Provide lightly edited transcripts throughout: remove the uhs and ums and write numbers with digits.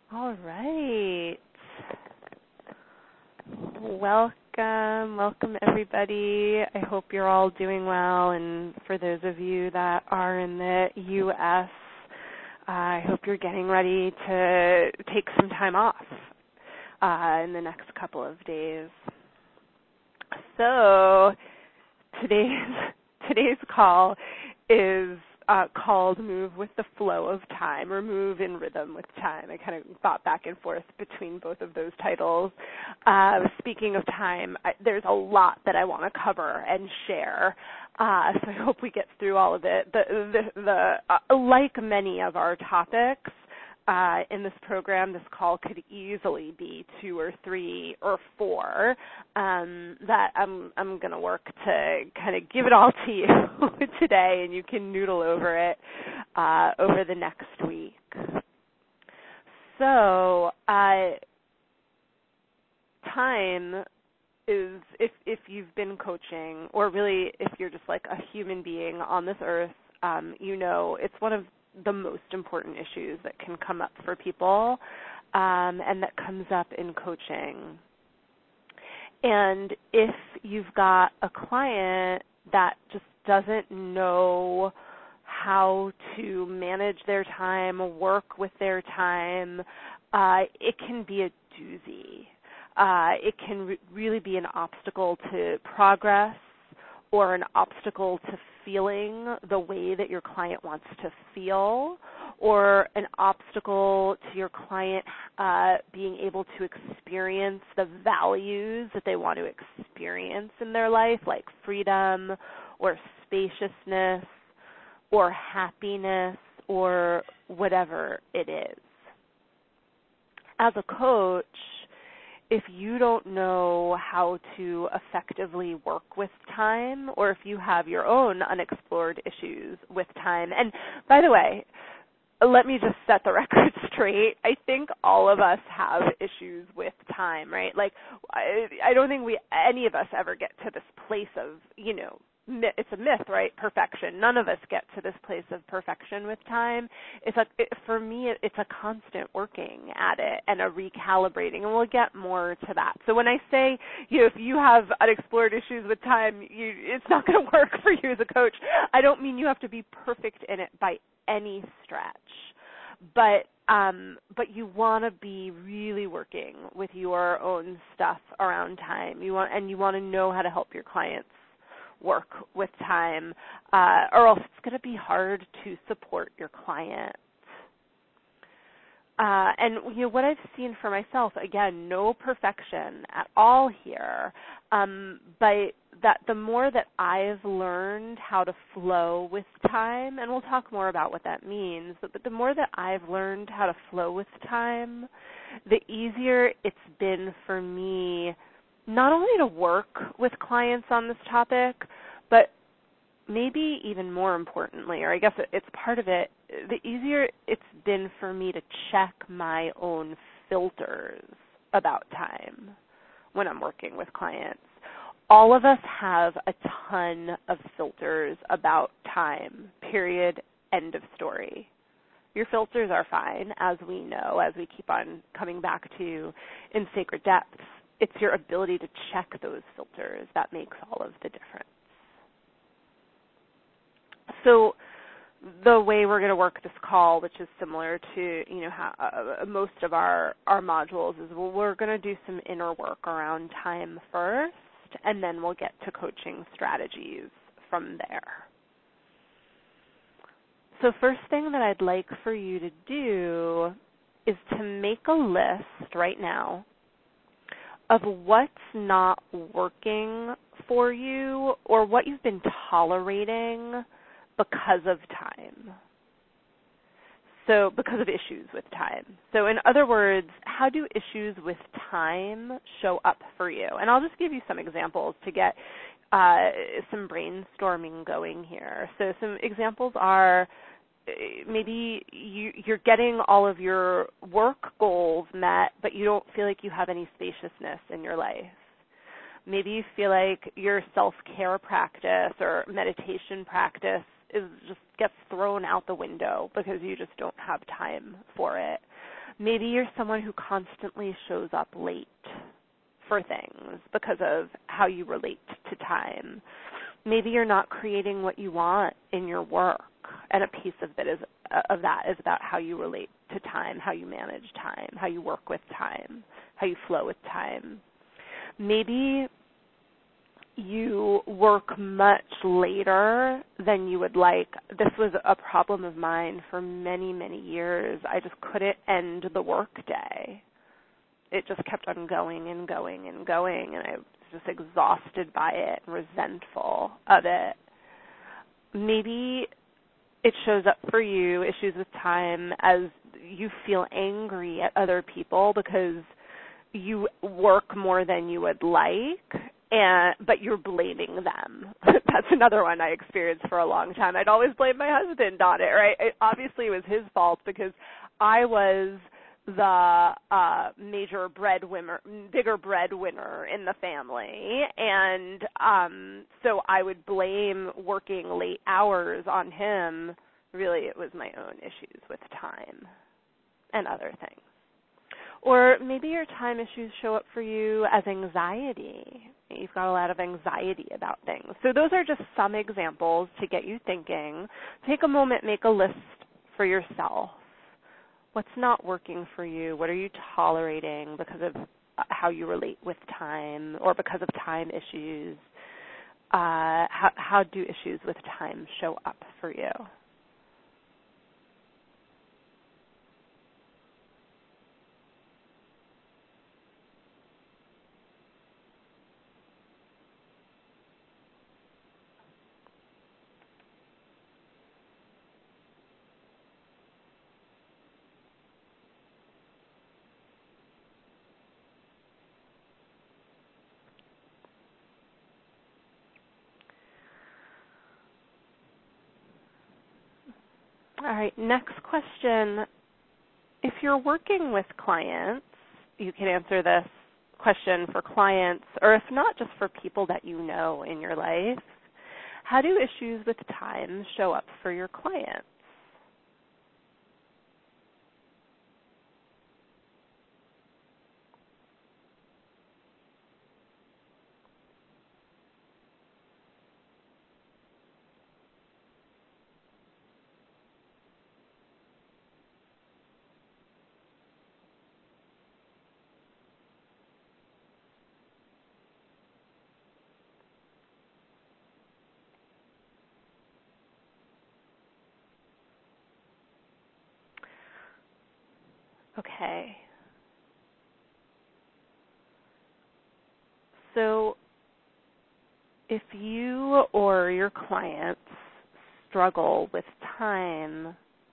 All right. Welcome everybody. I hope you're all doing well, and for those of you that are in the U.S., I hope you're getting ready to take some time off in the next couple of days. So today's call is called Move with the Flow of Time, or Move in Rhythm with Time. I kind of thought back and forth between both of those titles. Speaking of time, there's a lot that I want to cover and share, so I hope we get through all of it. Like many of our topics in this program, this call could easily be 2 or 3 or 4 that I'm going to work to kind of give it all to you today, and you can noodle over it over the next week. So time is, if you've been coaching, or really if you're just like a human being on this earth, you know it's one of the most important issues that can come up for people, and that comes up in coaching. And if you've got a client that just doesn't know how to manage their time, work with their time, it can be a doozy. It can really be an obstacle to progress, or an obstacle to feeling the way that your client wants to feel, or an obstacle to your client being able to experience the values that they want to experience in their life, like freedom or spaciousness or happiness or whatever it is. As a coach, if you don't know how to effectively work with time, or if you have your own unexplored issues with time, and by the way, let me just set the record straight. I think all of us have issues with time, right? Like, I don't think any of us ever get to this place of, it's a myth, right? Perfection. None of us get to this place of perfection with time. For me, it's a constant working at it and a recalibrating, and we'll get more to that. So when I say, if you have unexplored issues with time, it's not going to work for you as a coach. I don't mean you have to be perfect in it by any stretch, but you want to be really working with your own stuff around time. You want to know how to help your clients work with time, or else it's going to be hard to support your client. And what I've seen for myself, again, no perfection at all here, but that the more that I've learned how to flow with time, and we'll talk more about what that means, but the more that I've learned how to flow with time, the easier it's been for me not only to work with clients on this topic, but maybe even more importantly, or I guess it's part of it, the easier it's been for me to check my own filters about time when I'm working with clients. All of us have a ton of filters about time, period, end of story. Your filters are fine, as we know, as we keep on coming back to in Sacred Depths. It's your ability to check those filters that makes all of the difference. So the way we're going to work this call, which is similar to how, most of our modules, is we're going to do some inner work around time first, and then we'll get to coaching strategies from there. So first thing that I'd like for you to do is to make a list right now of what's not working for you, or what you've been tolerating because of time. So because of issues with time. So in other words, how do issues with time show up for you? And I'll just give you some examples to get some brainstorming going here. So some examples are, maybe you're getting all of your work goals met, but you don't feel like you have any spaciousness in your life. Maybe you feel like your self-care practice or meditation practice just gets thrown out the window because you just don't have time for it. Maybe you're someone who constantly shows up late for things because of how you relate to time. Maybe you're not creating what you want in your work, and a piece of that is about how you relate to time, how you manage time, how you work with time, how you flow with time. Maybe you work much later than you would like. This was a problem of mine for many, many years. I just couldn't end the work day. It just kept on going and going and going, and I was just exhausted by it and resentful of it. Maybe it shows up for you, issues with time, as you feel angry at other people because you work more than you would like, but you're blaming them. That's another one I experienced for a long time. I'd always blame my husband on it, right? Obviously, it was his fault because I was the bigger breadwinner in the family, and so I would blame working late hours on him. Really, it was my own issues with time and other things. Or maybe your time issues show up for you as anxiety. You've got a lot of anxiety about things. So those are just some examples to get you thinking. Take a moment, make a list for yourself. What's not working for you? What are you tolerating because of how you relate with time or because of time issues? How do issues with time show up for you? All right, next question. If you're working with clients, you can answer this question for clients, or if not, just for people that you know in your life. How do issues with time show up for your clients? Okay. So if you or your clients struggle with time,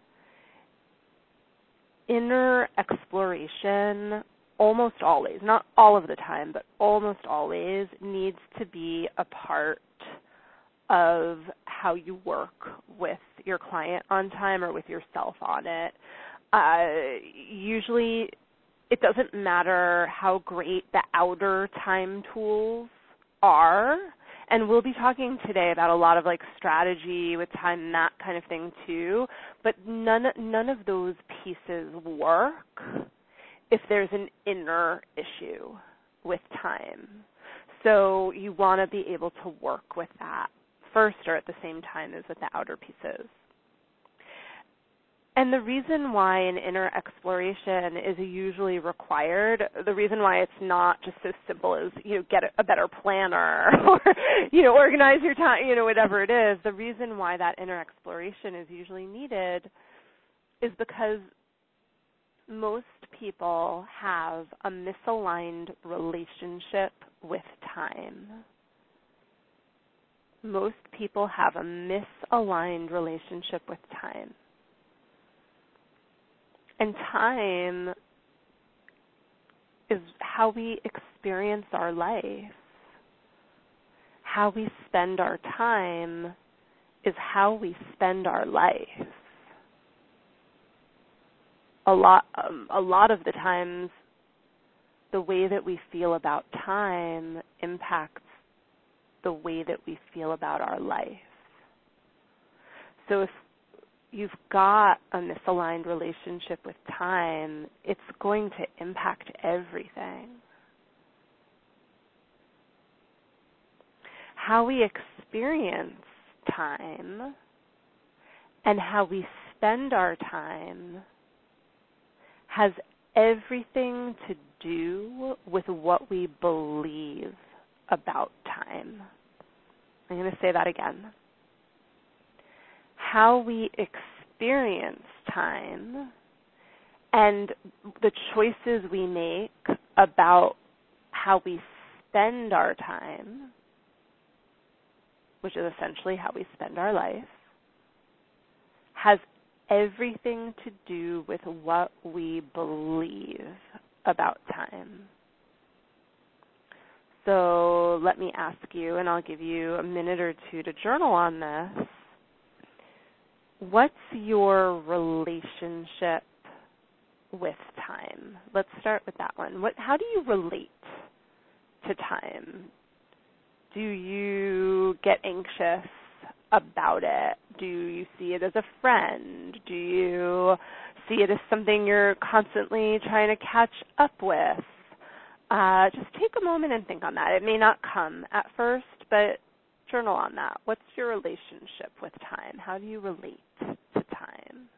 inner exploration almost always, not all of the time, but almost always needs to be a part of how you work with your client on time or with yourself on it. Usually it doesn't matter how great the outer time tools are, and we'll be talking today about a lot of like strategy with time and that kind of thing too, but none of those pieces work if there's an inner issue with time. So you want to be able to work with that first or at the same time as with the outer pieces. And the reason why an inner exploration is usually required, the reason why it's not just so simple as, get a better planner or, organize your time, whatever it is, the reason why that inner exploration is usually needed is because most people have a misaligned relationship with time. Most people have a misaligned relationship with time. And time is how we experience our life. How we spend our time is how we spend our life. A lot of the times, the way that we feel about time impacts the way that we feel about our life. So if you've got a misaligned relationship with time, it's going to impact everything. How we experience time and how we spend our time has everything to do with what we believe about time. I'm going to say that again. How we experience time and the choices we make about how we spend our time, which is essentially how we spend our life, has everything to do with what we believe about time. So let me ask you, and I'll give you a minute or two to journal on this. What's your relationship with time? Let's start with that one. How do you relate to time? Do you get anxious about it? Do you see it as a friend? Do you see it as something you're constantly trying to catch up with? Just take a moment and think on that. It may not come at first, but journal on that. What's your relationship with time? How do you relate to time?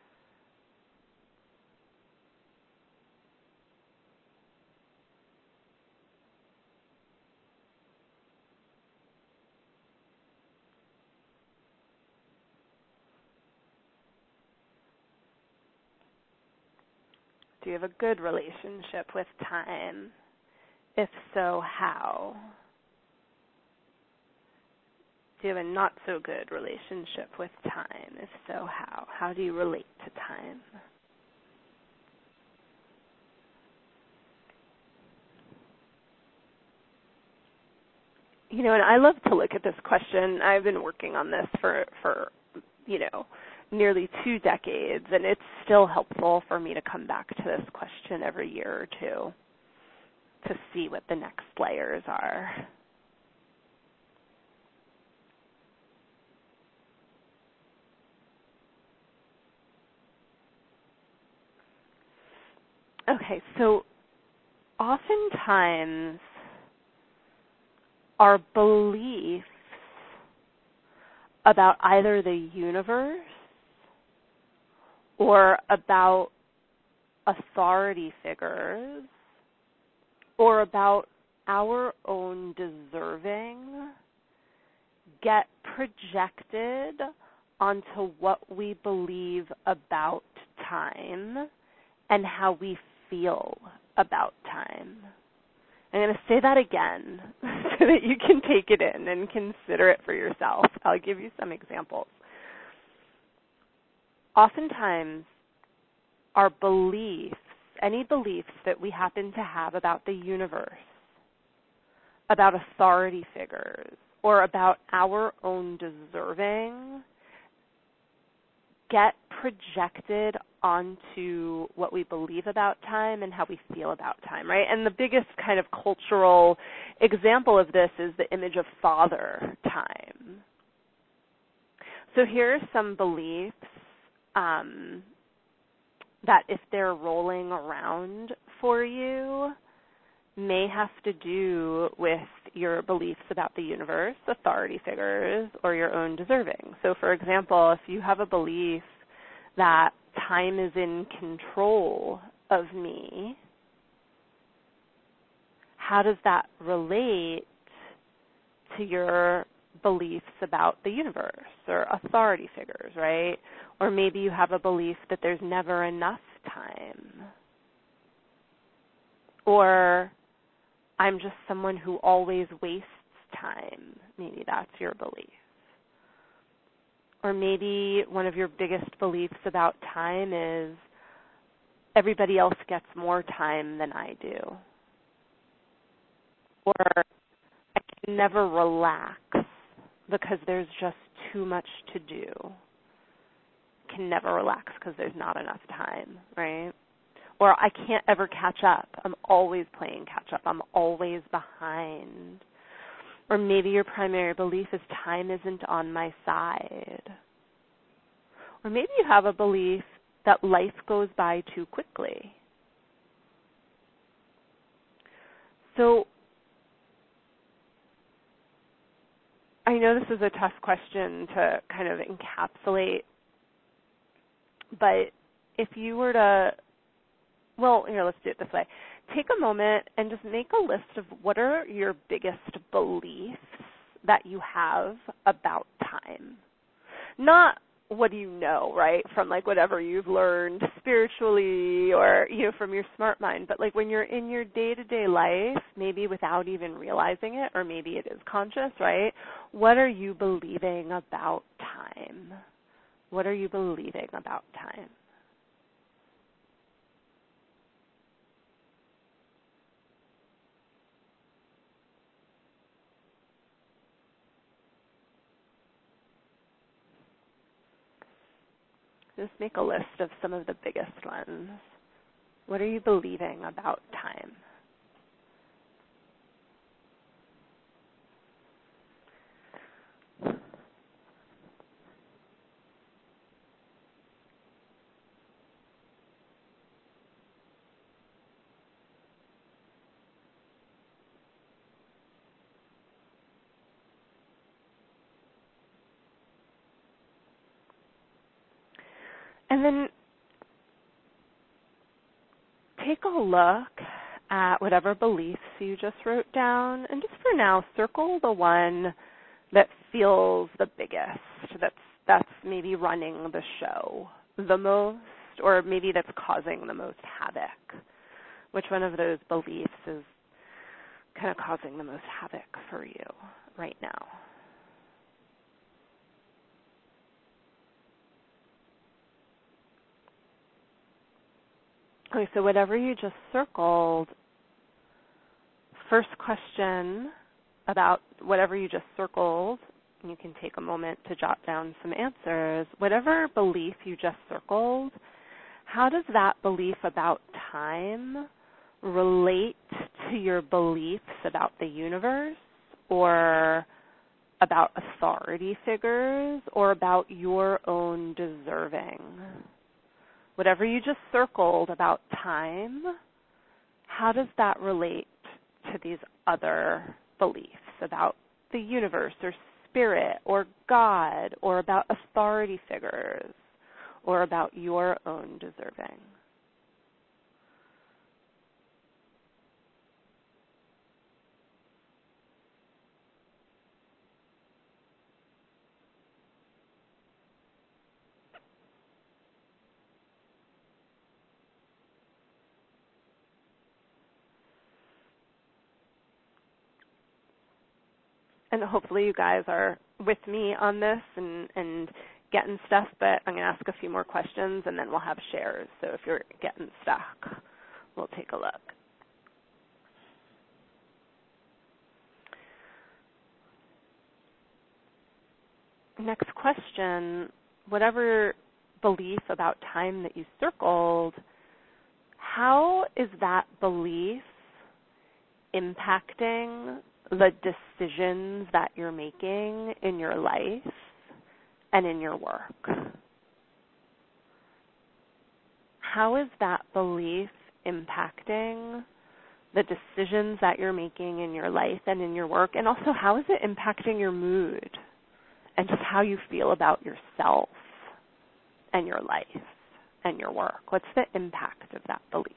Do you have a good relationship with time? If so, how? Do you have a not so good relationship with time? If so, how? How do you relate to time? And I love to look at this question. I've been working on this for nearly 2 decades, and it's still helpful for me to come back to this question every year or two to see what the next layers are. Okay, so oftentimes our beliefs about either the universe or about authority figures or about our own deserving get projected onto what we believe about time and how we feel about time. I'm going to say that again so that you can take it in and consider it for yourself. I'll give you some examples. Oftentimes, our beliefs, any beliefs that we happen to have about the universe, about authority figures, or about our own deserving, get projected onto what we believe about time and how we feel about time, right? And the biggest kind of cultural example of this is the image of father time. So here are some beliefs that if they're rolling around for you may have to do with your beliefs about the universe, authority figures, or your own deserving. So for example, if you have a belief that time is in control of me, how does that relate to your beliefs about the universe or authority figures, right? Or maybe you have a belief that there's never enough time. Or I'm just someone who always wastes time. Maybe that's your belief. Or maybe one of your biggest beliefs about time is everybody else gets more time than I do. Or I can never relax because there's just too much to do. I can never relax because there's not enough time, right? Or I can't ever catch up. I'm always playing catch up. I'm always behind. Or maybe your primary belief is time isn't on my side. Or maybe you have a belief that life goes by too quickly. So I know this is a tough question to kind of encapsulate, but if you were to, well, here, let's do it this way. Take a moment and just make a list of what are your biggest beliefs that you have about time. Not what do you know, right, from like whatever you've learned spiritually or, from your smart mind, but like when you're in your day-to-day life, maybe without even realizing it, or maybe it is conscious, right? What are you believing about time? What are you believing about time? Just make a list of some of the biggest ones. What are you believing about time? And then take a look at whatever beliefs you just wrote down, and just for now, circle the one that feels the biggest, that's maybe running the show the most, or maybe that's causing the most havoc. Which one of those beliefs is kind of causing the most havoc for you right now? Okay, so whatever you just circled, first question about whatever you just circled, and you can take a moment to jot down some answers. Whatever belief you just circled, how does that belief about time relate to your beliefs about the universe, or about authority figures, or about your own deserving? Whatever you just circled about time, how does that relate to these other beliefs about the universe or spirit or God, or about authority figures, or about your own deserving? And hopefully you guys are with me on this and getting stuff, but I'm going to ask a few more questions and then we'll have shares. So if you're getting stuck, we'll take a look. Next question, whatever belief about time that you circled, how is that belief impacting the decisions that you're making in your life and in your work? How is that belief impacting the decisions that you're making in your life and in your work? And also, how is it impacting your mood and just how you feel about yourself and your life and your work? What's the impact of that belief?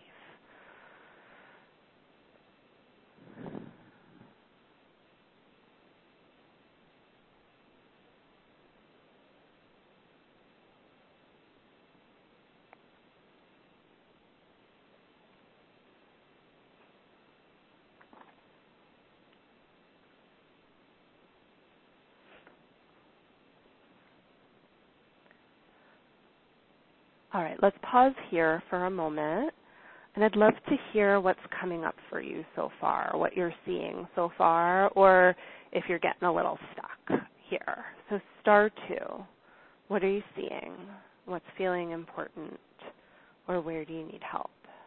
All right, let's pause here for a moment, and I'd love to hear what's coming up for you so far, what you're seeing so far, or if you're getting a little stuck here. So star 2, what are you seeing? What's feeling important, or where do you need help?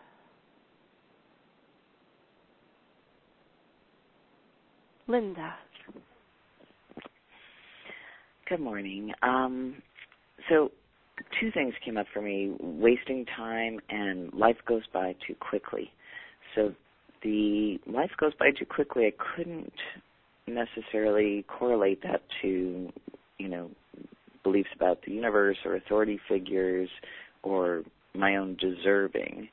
Linda. Good morning. So two things came up for me: wasting time and life goes by too quickly. So the life goes by too quickly, I couldn't necessarily correlate that to, beliefs about the universe or authority figures or my own deserving.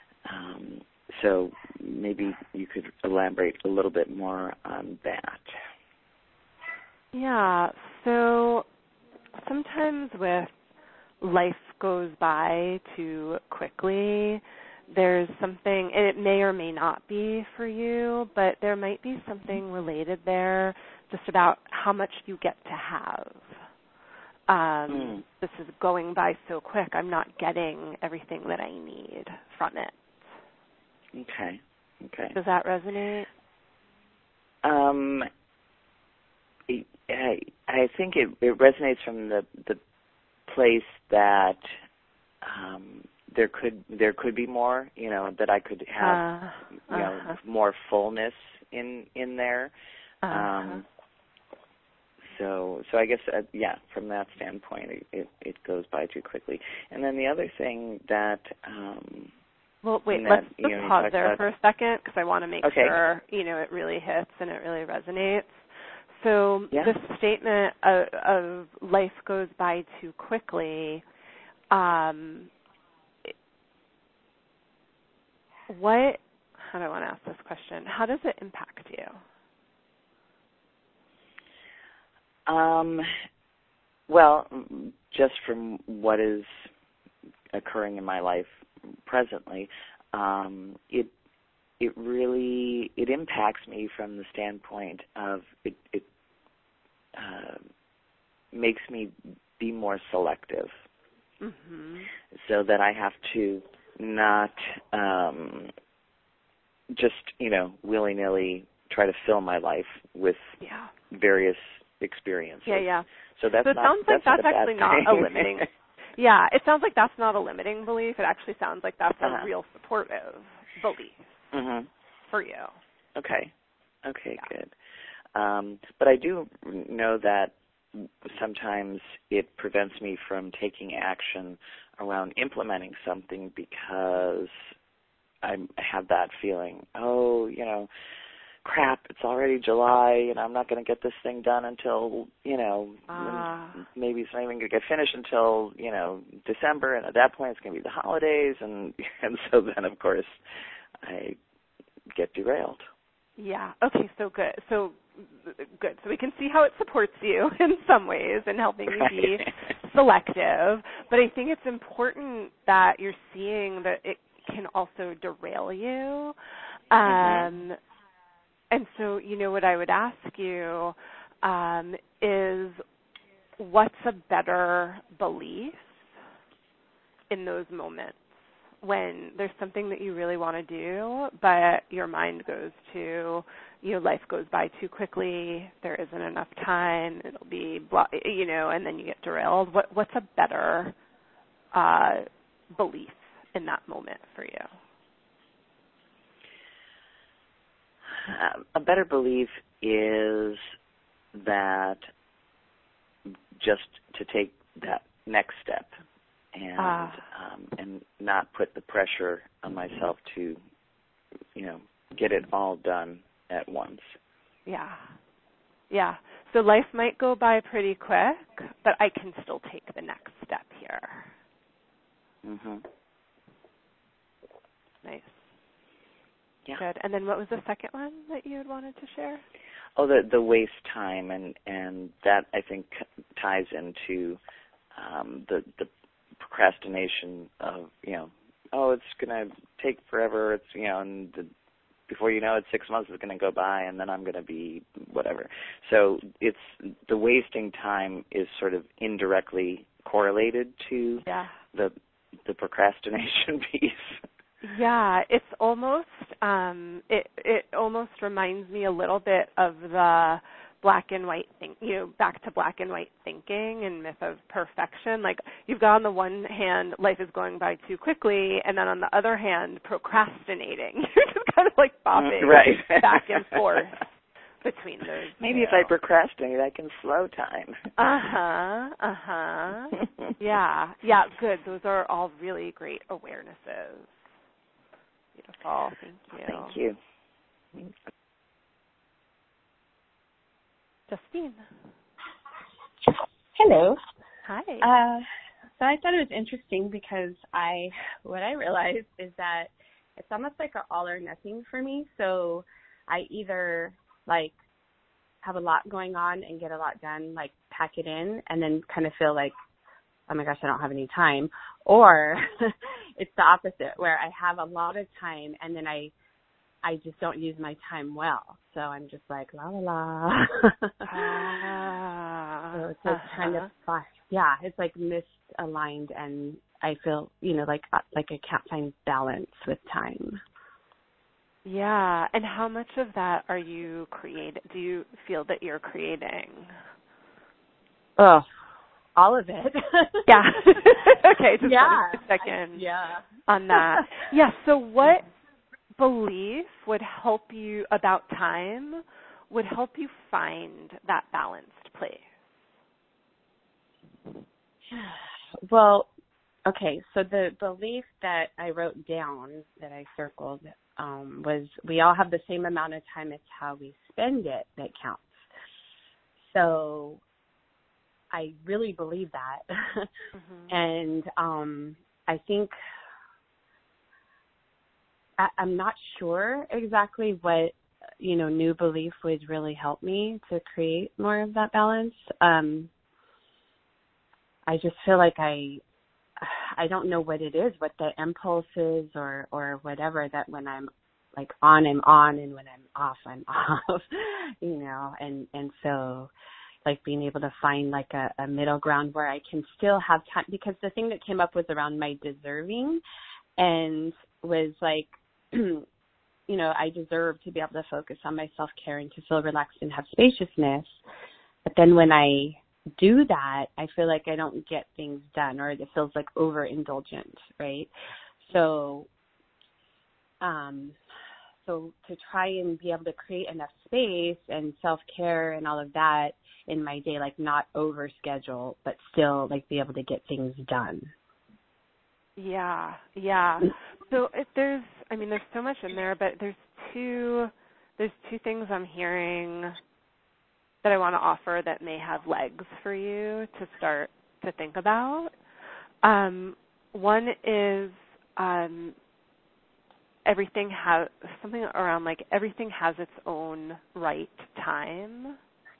So maybe you could elaborate a little bit more on that. Yeah, so sometimes with life goes by too quickly, there's something, and it may or may not be for you, but there might be something related there just about how much you get to have. This is going by so quick, I'm not getting everything that I need from it. Okay. Does that resonate? I think it resonates from the place that there could be more, that I could have more fullness in there. So I guess from that standpoint, it goes by too quickly. And then the other thing that well, wait, let's pause there for a second because I want to make sure it really hits and it really resonates. So this statement of life goes by too quickly, how do I want to ask this question? How does it impact you? Well, just from what is occurring in my life presently, it really impacts me from the standpoint of it makes me be more selective, so that I have to not just willy-nilly try to fill my life with various experiences. Yeah. So it sounds like that's actually not a limiting. Yeah, it sounds like that's not a limiting belief. It actually sounds like that's a real supportive belief for you. Okay, good. But I do know that sometimes it prevents me from taking action around implementing something because I have that feeling, crap, it's already July and I'm not going to get this thing done until, maybe it's not even going to get finished until, December, and at that point it's going to be the holidays, and so then, of course, I get derailed. Yeah, okay, so good. So we can see how it supports you in some ways in helping you be selective, but I think it's important that you're seeing that it can also derail you. And so, what I would ask you is what's a better belief in those moments when there's something that you really want to do, but your mind goes to, life goes by too quickly, there isn't enough time, it'll be, and then you get derailed. What's a better belief in that moment for you? A better belief is that just to take that next step and not put the pressure on myself to, get it all done at once. Yeah. So life might go by pretty quick, but I can still take the next step here. Nice. Yeah. Good. And then what was the second one that you had wanted to share? Oh, the waste time, and that I think ties into the procrastination of it's going to take forever. It's and before you know it, 6 months is going to go by, and then I'm going to be whatever. So it's the wasting time is sort of indirectly correlated to the procrastination piece. Yeah, it's almost it almost reminds me a little bit of the black and white back to black and white thinking and myth of perfection. Like you've got on the one hand, life is going by too quickly, and then on the other hand, procrastinating. You're just kind of like bopping back and forth between those Maybe two. if I procrastinate, I can slow time. Yeah, good. Those are all really great awarenesses. Beautiful. Thank you. Thank you. Justine. Hello. Hi. So I thought it was interesting because what I realized is that it's almost like an all or nothing for me. So I either like have a lot going on and get a lot done, like pack it in, and then kind of feel like, oh my gosh, I don't have any time. Or it's the opposite, where I have a lot of time and then I just don't use my time well. So I'm just like, la, la, la. So it's like kind of, it's like misaligned, and I feel, like I can't find balance with time. Yeah. And how much of that are you do you feel that you're creating? Oh, all of it. Yeah. Okay, just wanted to check in on that. Yeah, so what belief would help you about time would help you find that balanced place? Well, okay, so the belief that I wrote down, that I circled, was we all have the same amount of time. It's how we spend it that counts. So I really believe that. And I think I'm not sure exactly what, new belief would really help me to create more of that balance. I just feel like I don't know what it is, what the impulse is or whatever, that when I'm like on, I'm on, and when I'm off, I'm off, and so like being able to find like a middle ground where I can still have time, because the thing that came up was around my deserving, and was like, I deserve to be able to focus on my self-care and to feel relaxed and have spaciousness. But then when I do that, I feel like I don't get things done, or it feels like overindulgent, right? So to try and be able to create enough space and self-care and all of that in my day, like not over schedule, but still like be able to get things done. Yeah. So there's so much in there, but there's two things I'm hearing that I want to offer that may have legs for you to start to think about. One is everything has something around like everything has its own right time.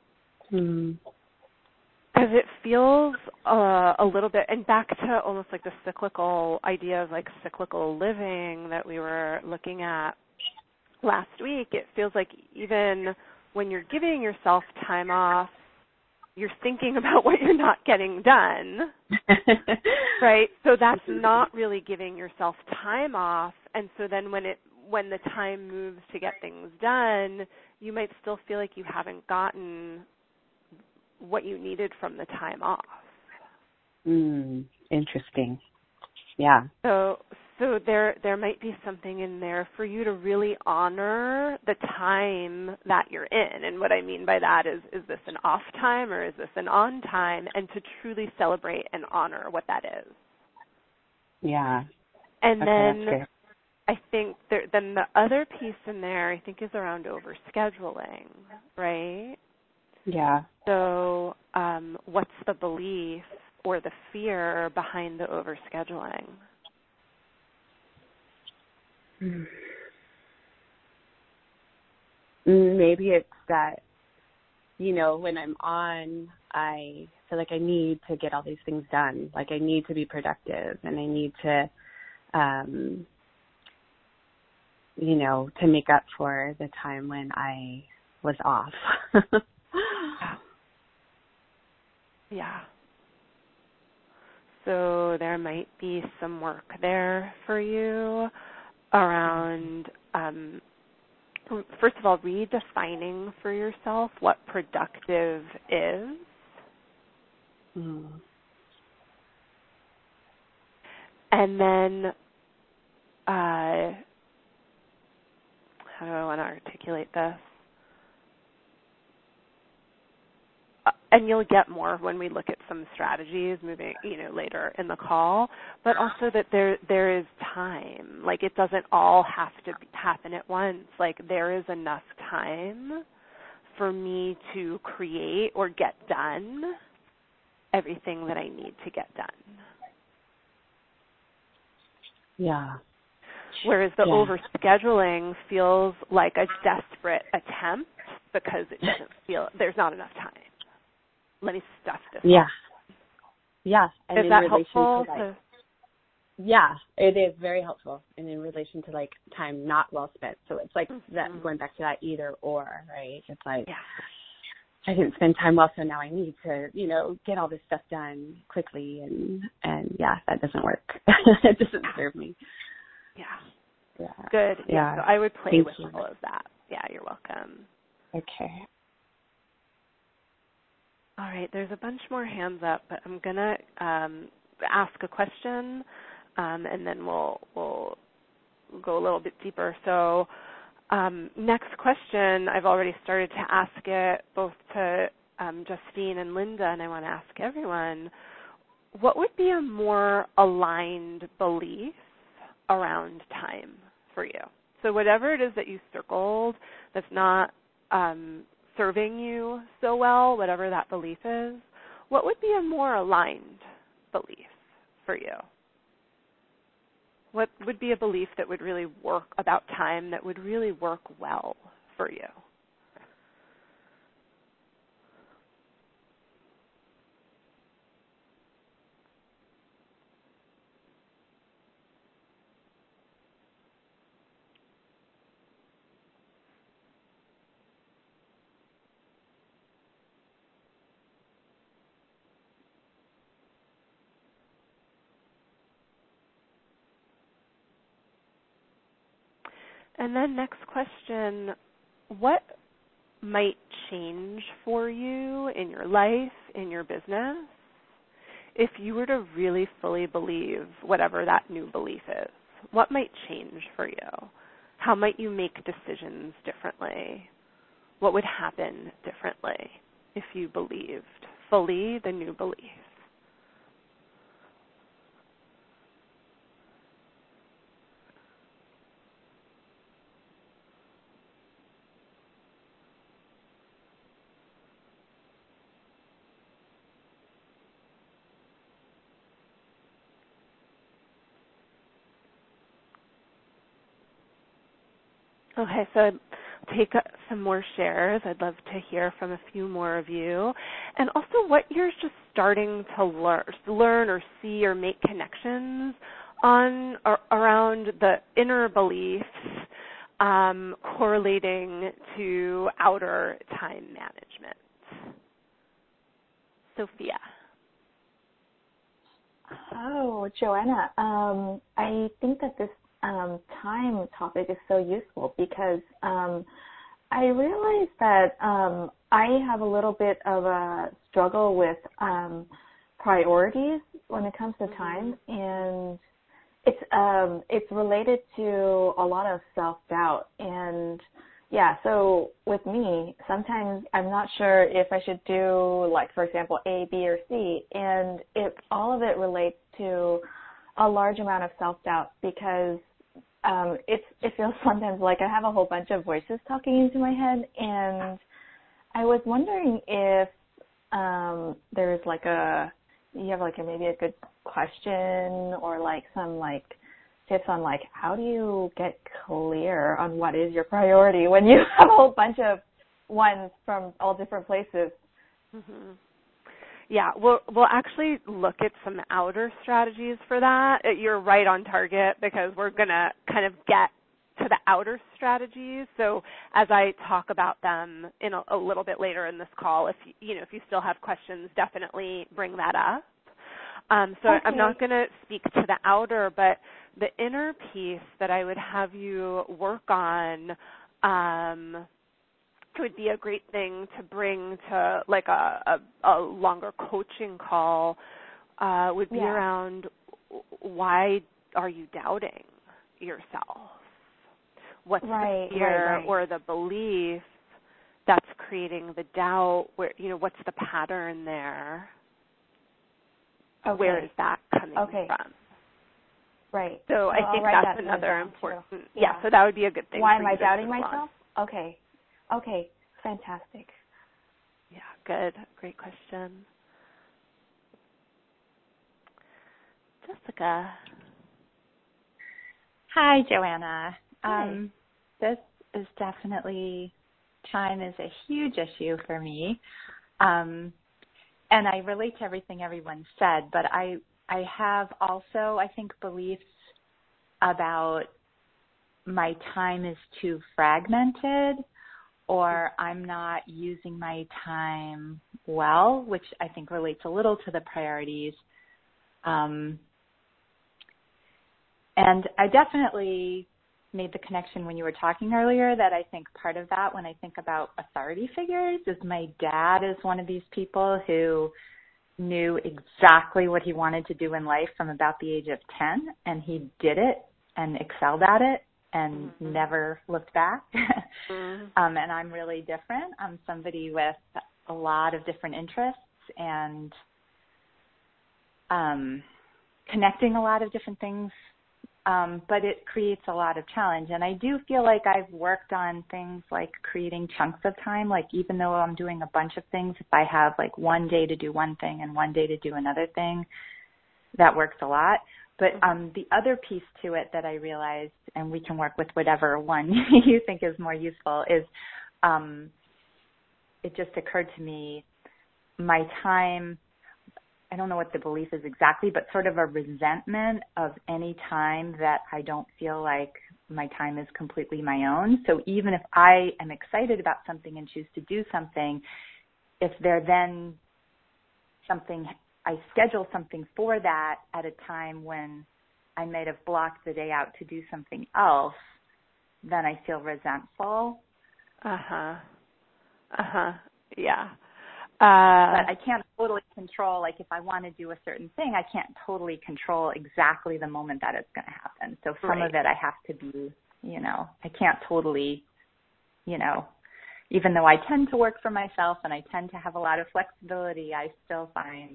Because it feels a little bit, and back to almost like the cyclical idea of like cyclical living that we were looking at last week, it feels like even when you're giving yourself time off, you're thinking about what you're not getting done, right? So that's not really giving yourself time off, and so then when the time moves to get things done, you might still feel like you haven't gotten what you needed from the time off. Interesting. Yeah. So there might be something in there for you to really honor the time that you're in. And what I mean by that is this an off time or is this an on time? And to truly celebrate and honor what that is. Yeah. And then that's I think then the other piece in there I think is around overscheduling, right? Yeah. So what's the belief or the fear behind the overscheduling? Maybe it's that, when I'm on, I feel like I need to get all these things done. Like I need to be productive, and I need to, to make up for the time when I was off. Yeah. So there might be some work there for you around, first of all, redefining for yourself what productive is. And then, how do I want to articulate this? and you'll get more when we look at some strategies moving, later in the call, but also that there is time. Like, it doesn't all have to happen at once. Like, there is enough time for me to create or get done everything that I need to get done. Yeah. Whereas the overscheduling feels like a desperate attempt because it doesn't feel, there's not enough time. Let me stuff this. Yeah. Yeah. And is that helpful? Yeah, it is very helpful. And in relation to like time not well spent. So it's like that, going back to that either or, right? It's like, I didn't spend time well, so now I need to, get all this stuff done quickly. And that doesn't work. It doesn't serve me. Yeah. Good. Yeah. So I would play with all of that. Yeah, you're welcome. Okay. All right. There's a bunch more hands up, but I'm going to ask a question, and then we'll go a little bit deeper. So next question, I've already started to ask it both to Justine and Linda, and I want to ask everyone, what would be a more aligned belief around time for you? So whatever it is that you circled that's not serving you so well, whatever that belief is, what would be a more aligned belief for you? What would be a belief that would really work about time, that would really work well for you? And then next question, what might change for you in your life, in your business, if you were to really fully believe whatever that new belief is? What might change for you? How might you make decisions differently? What would happen differently if you believed fully the new belief? Okay, so I'd take some more shares. I'd love to hear from a few more of you. And also what you're just starting to learn or see or make connections on or around the inner beliefs correlating to outer time management. Sophia. Oh, Joanna, I think that this time topic is so useful because I realize that I have a little bit of a struggle with priorities when it comes to time, and it's related to a lot of self-doubt. And so with me, sometimes I'm not sure if I should do, like, for example, A, B, or C, and all of it relates to a large amount of self-doubt because it feels sometimes like I have a whole bunch of voices talking into my head, and I was wondering if there's maybe a good question or like some like tips on like how do you get clear on what is your priority when you have a whole bunch of ones from all different places. Mm-hmm. Yeah, we'll actually look at some outer strategies for that. You're right on target because we're going to kind of get to the outer strategies. So as I talk about them in a little bit later in this call, if you still have questions, definitely bring that up. Okay. I'm not going to speak to the outer, but the inner piece that I would have you work on would be a great thing to bring to like a longer coaching call would be around why are you doubting yourself? What's the fear or the belief that's creating the doubt, where, what's the pattern there? Okay. Where is that coming from? Right. So I think that's another important. Yeah. So that would be a good thing. Why am I doubting myself? Okay. Fantastic. Yeah. Good. Great question. Jessica. Hi, Joanna. Hi. This is definitely, time is a huge issue for me. And I relate to everything everyone said, but I have also, I think, beliefs about my time is too fragmented, or I'm not using my time well, which I think relates a little to the priorities. And I definitely made the connection when you were talking earlier that I think part of that, when I think about authority figures, is my dad is one of these people who knew exactly what he wanted to do in life from about the age of 10, and he did it and excelled at it and never looked back. And I'm really different. I'm somebody with a lot of different interests and connecting a lot of different things, but it creates a lot of challenge. And I do feel like I've worked on things like creating chunks of time, like even though I'm doing a bunch of things, if I have like one day to do one thing and one day to do another thing, that works a lot. But the other piece to it that I realized, and we can work with whatever one you think is more useful, is it just occurred to me, my time, I don't know what the belief is exactly, but sort of a resentment of any time that I don't feel like my time is completely my own. So even if I am excited about something and choose to do something, if there then something, I schedule something for that at a time when I might have blocked the day out to do something else, then I feel resentful. Yeah. But I can't totally control, like if I want to do a certain thing, I can't totally control exactly the moment that it's going to happen. So some of it I have to be, I can't totally, even though I tend to work for myself and I tend to have a lot of flexibility, I still find,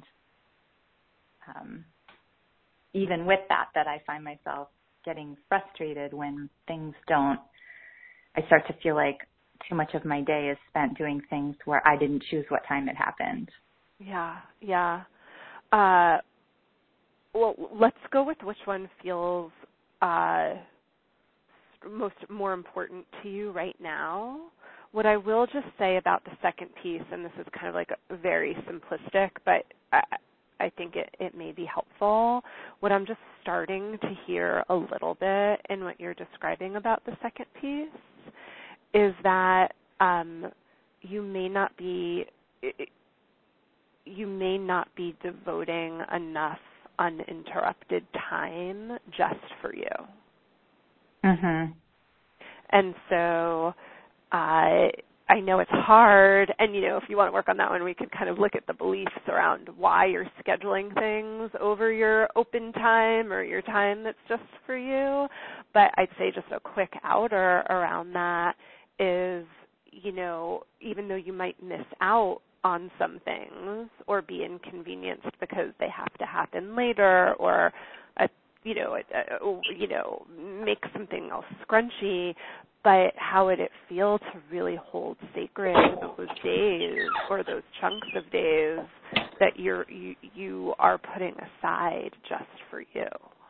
even with that I find myself getting frustrated when things don't, I start to feel like too much of my day is spent doing things where I didn't choose what time it happened. Yeah. Well, let's go with which one feels more important to you right now. What I will just say about the second piece, and this is kind of like very simplistic, but I think it may be helpful. What I'm just starting to hear a little bit in what you're describing about the second piece is that you may not be devoting enough uninterrupted time just for you. And so I know it's hard, and if you want to work on that one, we could kind of look at the beliefs around why you're scheduling things over your open time or your time that's just for you. But I'd say just a quick outer around that is, even though you might miss out on some things or be inconvenienced because they have to happen later, or make something else scrunchy, but how would it feel to really hold sacred those days or those chunks of days that you are putting aside just for you?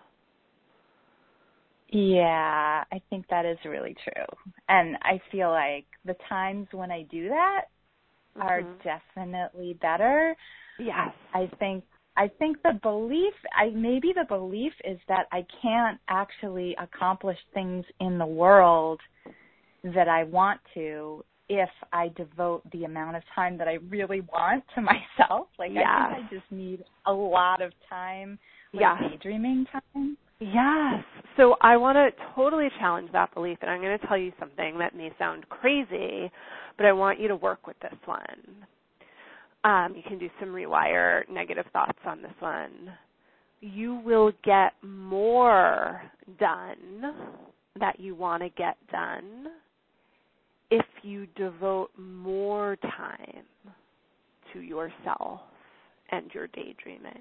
Yeah, I think that is really true. And I feel like the times when I do that are definitely better. Yes. I think the belief is that I can't actually accomplish things in the world that I want to if I devote the amount of time that I really want to myself. I think I just need a lot of time, daydreaming time. Yes. So I want to totally challenge that belief, and I'm going to tell you something that may sound crazy, but I want you to work with this one. You can do some rewire negative thoughts on this one. You will get more done that you want to get done if you devote more time to yourself and your daydreaming.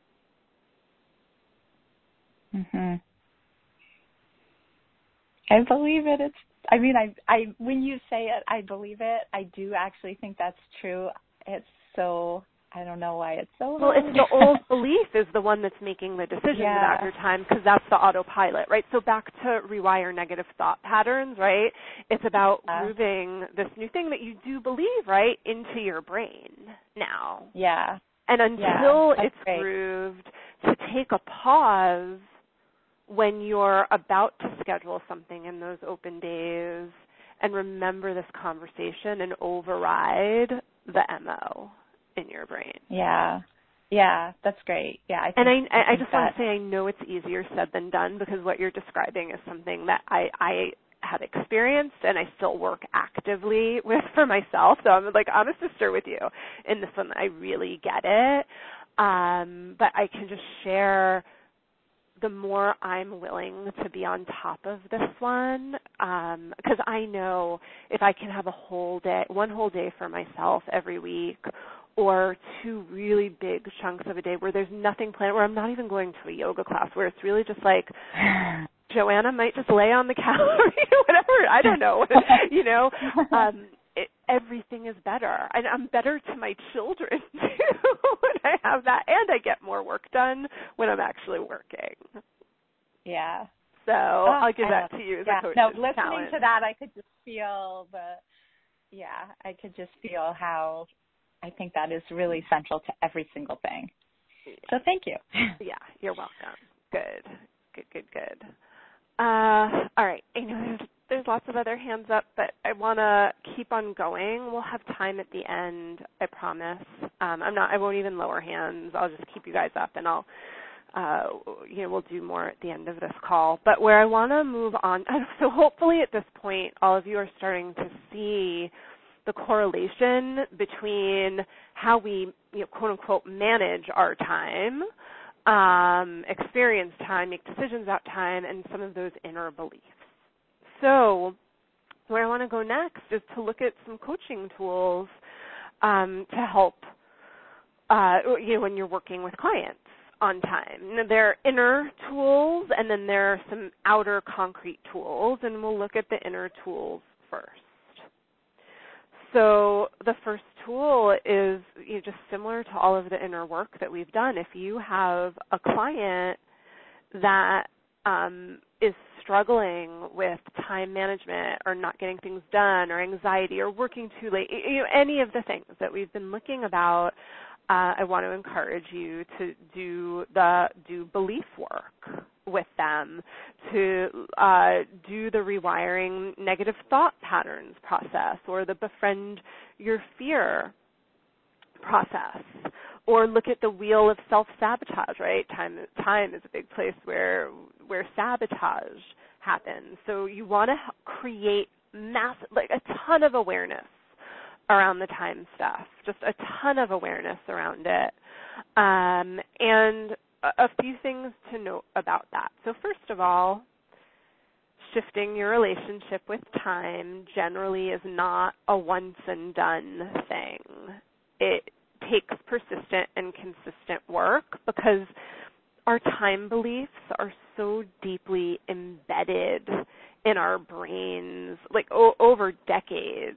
Mhm. I believe it. I when you say it, I believe it. I do actually think that's true. It's so, I don't know why it's so hard. Well, it's the old belief is the one that's making the decisions about your time, because that's the autopilot, right? So back to rewire negative thought patterns, right? It's about grooving this new thing that you do believe, right, into your brain now. Yeah. And until it's great. grooved, to take a pause when you're about to schedule something in those open days and remember this conversation and override the MO in your brain. Yeah, that's great. Yeah, I just want to say I know it's easier said than done, because what you're describing is something that I have experienced and I still work actively with for myself. So I'm a sister with you in this one. I really get it. But I can just share, the more I'm willing to be on top of this one, because I know if I can have one whole day for myself every week, or 2 really big chunks of a day where there's nothing planned, where I'm not even going to a yoga class, where it's really just like, Joanna might just lay on the couch, whatever, I don't know, everything is better. And I'm better to my children, too, when I have that, and I get more work done when I'm actually working. Yeah. So I'll give that to you as a coach's listening talent. to that, I could just feel how I think that is really central to every single thing. Yeah. So thank you. Yeah, you're welcome. Good. All right. I know there's lots of other hands up, but I want to keep on going. We'll have time at the end, I promise. I won't even lower hands. I'll just keep you guys up, and I'll, we'll do more at the end of this call. But where I want to move on, so hopefully at this point, all of you are starting to see the correlation between how we, quote unquote, manage our time, experience time, make decisions about time, and some of those inner beliefs. So where I want to go next is to look at some coaching tools to help when you're working with clients on time. Now, there are inner tools, and then there are some outer concrete tools, and we'll look at the inner tools first. So the first tool is just similar to all of the inner work that we've done. If you have a client that is struggling with time management or not getting things done or anxiety or working too late, any of the things that we've been looking about, I want to encourage you to do belief work with them, to do the rewiring negative thought patterns process, or the befriend your fear process, or look at the wheel of self-sabotage, right? Time is a big place where sabotage happens. So you want to create a ton of awareness around the time stuff, just a ton of awareness around it. And a few things to note about that. So first of all, shifting your relationship with time generally is not a once and done thing. It takes persistent and consistent work because our time beliefs are so deeply embedded in our brains, over decades.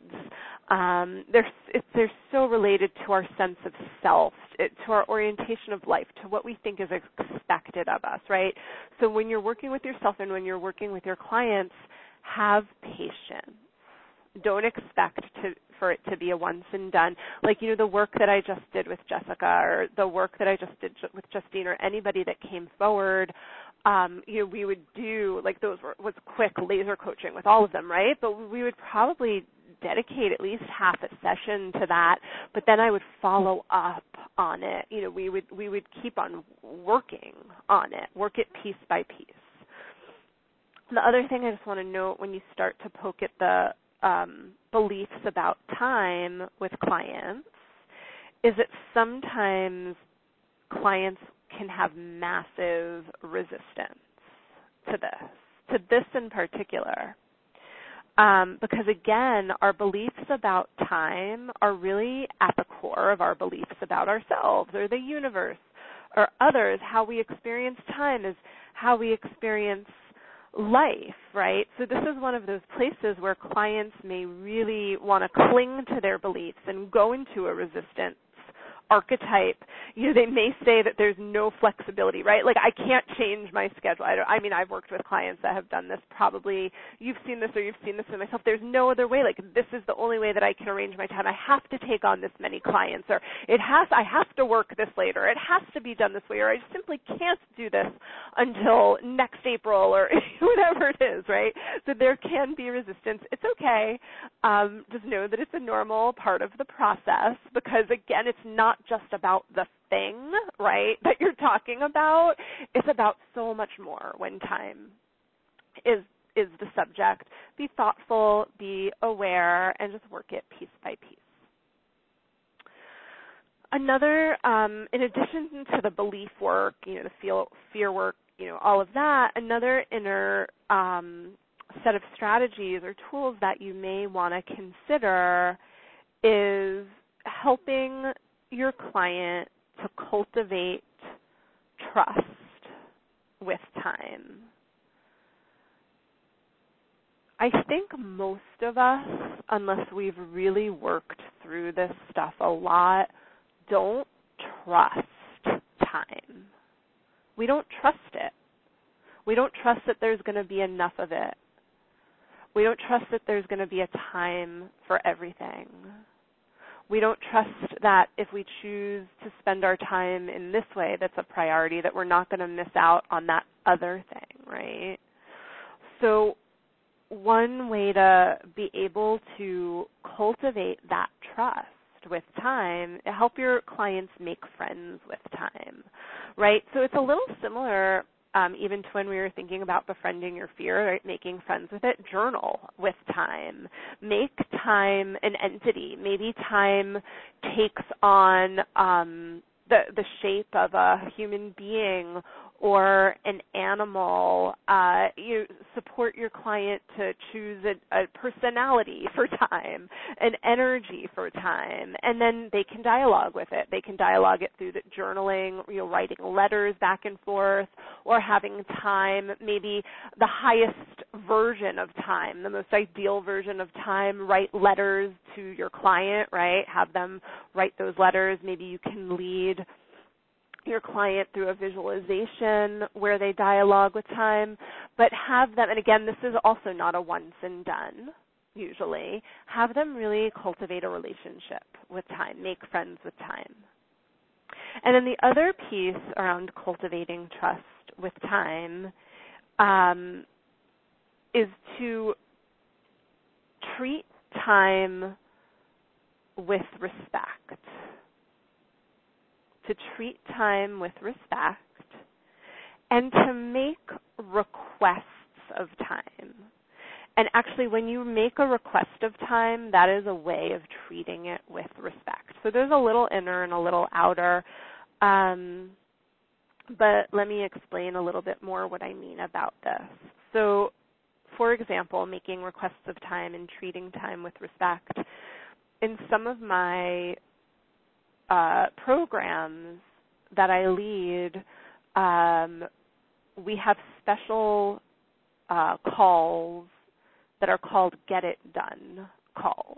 They're so related to our sense of self, to our orientation of life, to what we think is expected of us, right? So when you're working with yourself and when you're working with your clients, have patience. Don't expect for it to be a once and done. The work that I just did with Jessica, or the work that I just did with Justine, or anybody that came forward, we would do, was quick laser coaching with all of them, right? But we would probably dedicate at least half a session to that, but then I would follow up on it. We would keep on working on it, work it piece by piece. The other thing I just want to note when you start to poke at the beliefs about time with clients is that sometimes clients can have massive resistance to this in particular. Because again, our beliefs about time are really at the core of our beliefs about ourselves or the universe or others. How we experience time is how we experience life, right? So this is one of those places where clients may really want to cling to their beliefs and go into a resistance archetype. They may say that there's no flexibility, right? Like, I can't change my schedule. I've worked with clients that have done this. Probably you've seen this or you've seen this in myself. There's no other way. Like, this is the only way that I can arrange my time. I have to take on this many clients, or I have to work this late, or it has to be done this way, or I simply can't do this until next April, or whatever it is, right? So there can be resistance. It's okay. Just know that it's a normal part of the process, because again, it's not just about the thing, right, that you're talking about. It's about so much more when time is the subject. Be thoughtful, be aware, and just work it piece by piece. Another, in addition to the belief work, the fear work, all of that, another inner set of strategies or tools that you may want to consider is helping your client to cultivate trust with time. I think most of us, unless we've really worked through this stuff a lot, don't trust time. We don't trust it. We don't trust that there's going to be enough of it. We don't trust that there's going to be a time for everything. We don't trust that if we choose to spend our time in this way that's a priority, that we're not going to miss out on that other thing, right? So one way to be able to cultivate that trust with time, help your clients make friends with time, right? So it's a little similar even to when we were thinking about befriending your fear, right? Making friends with it. Journal with time. Make time an entity. Maybe time takes on the shape of a human being or an animal. You support your client to choose a personality for time, an energy for time, and then they can dialogue with it. They can dialogue it through the journaling, writing letters back and forth, or having time, maybe the highest version of time, the most ideal version of time. Write letters to your client, right? Have them write those letters. Maybe you can lead your client through a visualization where they dialogue with time, but have them, and again, this is also not a once and done, usually, have them really cultivate a relationship with time, make friends with time. And then the other piece around cultivating trust with time is to treat time with respect. To treat time with respect and to make requests of time. And actually, when you make a request of time, that is a way of treating it with respect. So there's a little inner and a little outer, but let me explain a little bit more what I mean about this. So, for example, making requests of time and treating time with respect. In some of my programs that I lead, we have special calls that are called Get It Done calls.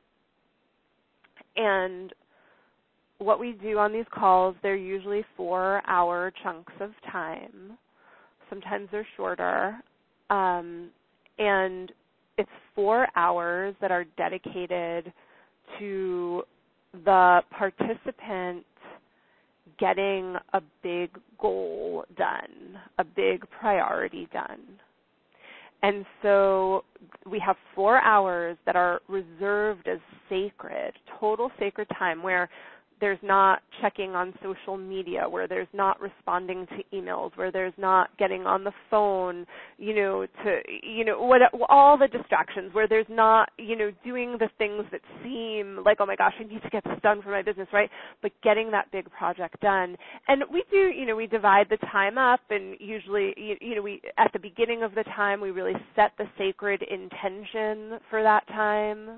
And what we do on these calls, they're usually 4-hour chunks of time. Sometimes they're shorter. And it's 4 hours that are dedicated to the participant getting a big goal done, a big priority done. And so we have 4 hours that are reserved as sacred, total sacred time, where there's not checking on social media, where there's not responding to emails, where there's not getting on the phone, all the distractions, where there's not, doing the things that seem like, oh my gosh, I need to get this done for my business, right? But getting that big project done. And we do, we divide the time up, and usually, we, at the beginning of the time, we really set the sacred intention for that time.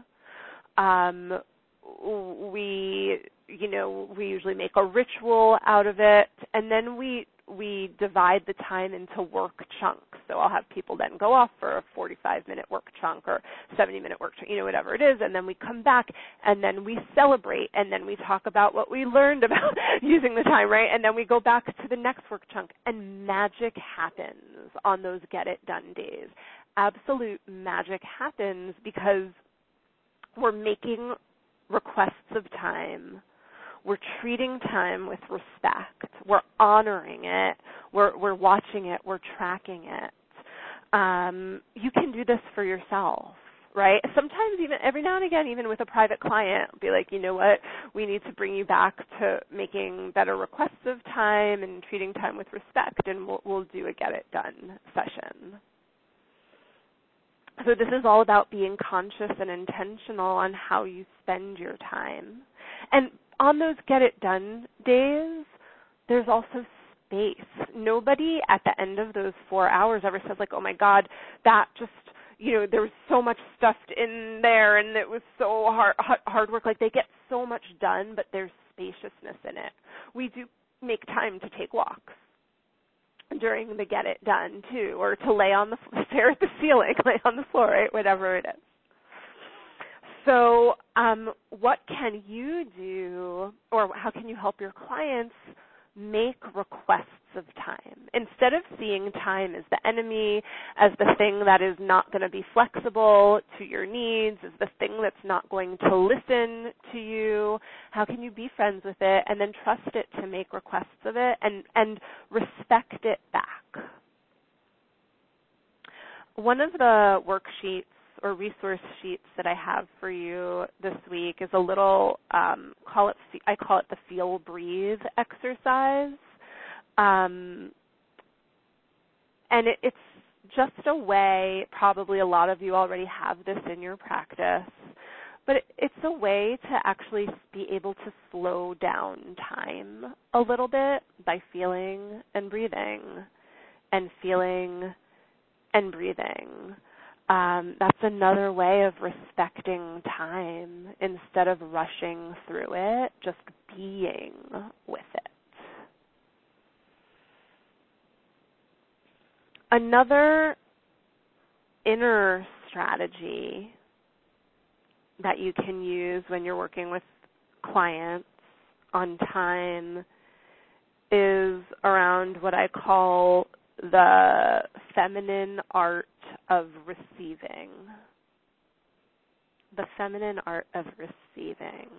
We usually make a ritual out of it, and then we divide the time into work chunks. So I'll have people then go off for a 45-minute work chunk or 70-minute work chunk, whatever it is, and then we come back, and then we celebrate, and then we talk about what we learned about using the time, right? And then we go back to the next work chunk, and magic happens on those Get It Done days. Absolute magic happens because we're making requests of time. We're treating time with respect. We're honoring it. We're watching it. We're tracking it. You can do this for yourself, right? Sometimes even every now and again, even with a private client, be like, you know what, we need to bring you back to making better requests of time and treating time with respect, and we'll do a Get It Done session. So this is all about being conscious and intentional on how you spend your time. And on those Get It Done days, there's also space. Nobody at the end of those 4 hours ever says, like, oh my God, that just, there was so much stuffed in there and it was so hard work. Like, they get so much done, but there's spaciousness in it. We do make time to take walks during the Get It Done too, or to lay on the stare at the ceiling, lay on the floor, right? Whatever it is. So what can you do, or how can you help your clients make requests of time? Instead of seeing time as the enemy, as the thing that is not going to be flexible to your needs, as the thing that's not going to listen to you, how can you be friends with it and then trust it to make requests of it and respect it back? One of the worksheets or resource sheets that I have for you this week is a little, I call it the Feel Breathe exercise. And it's just a way, probably a lot of you already have this in your practice, but it's a way to actually be able to slow down time a little bit by feeling and breathing and feeling and breathing. That's another way of respecting time instead of rushing through it, just being with it. Another inner strategy that you can use when you're working with clients on time is around what I call the feminine art of receiving. The feminine art of receiving.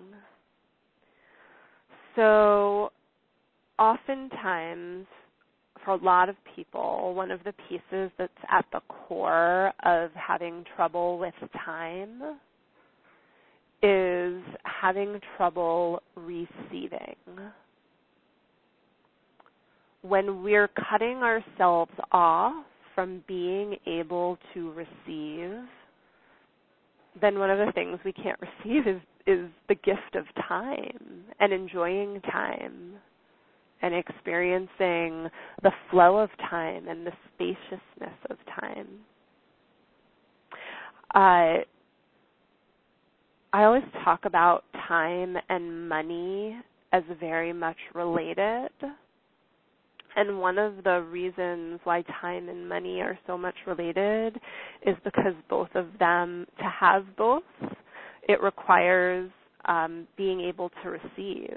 So oftentimes, for a lot of people, one of the pieces that's at the core of having trouble with time is having trouble receiving. When we're cutting ourselves off from being able to receive, then one of the things we can't receive is the gift of time and enjoying time and experiencing the flow of time and the spaciousness of time. I always talk about time and money as very much related. And one of the reasons why time and money are so much related is because both of them, to have both, it requires being able to receive.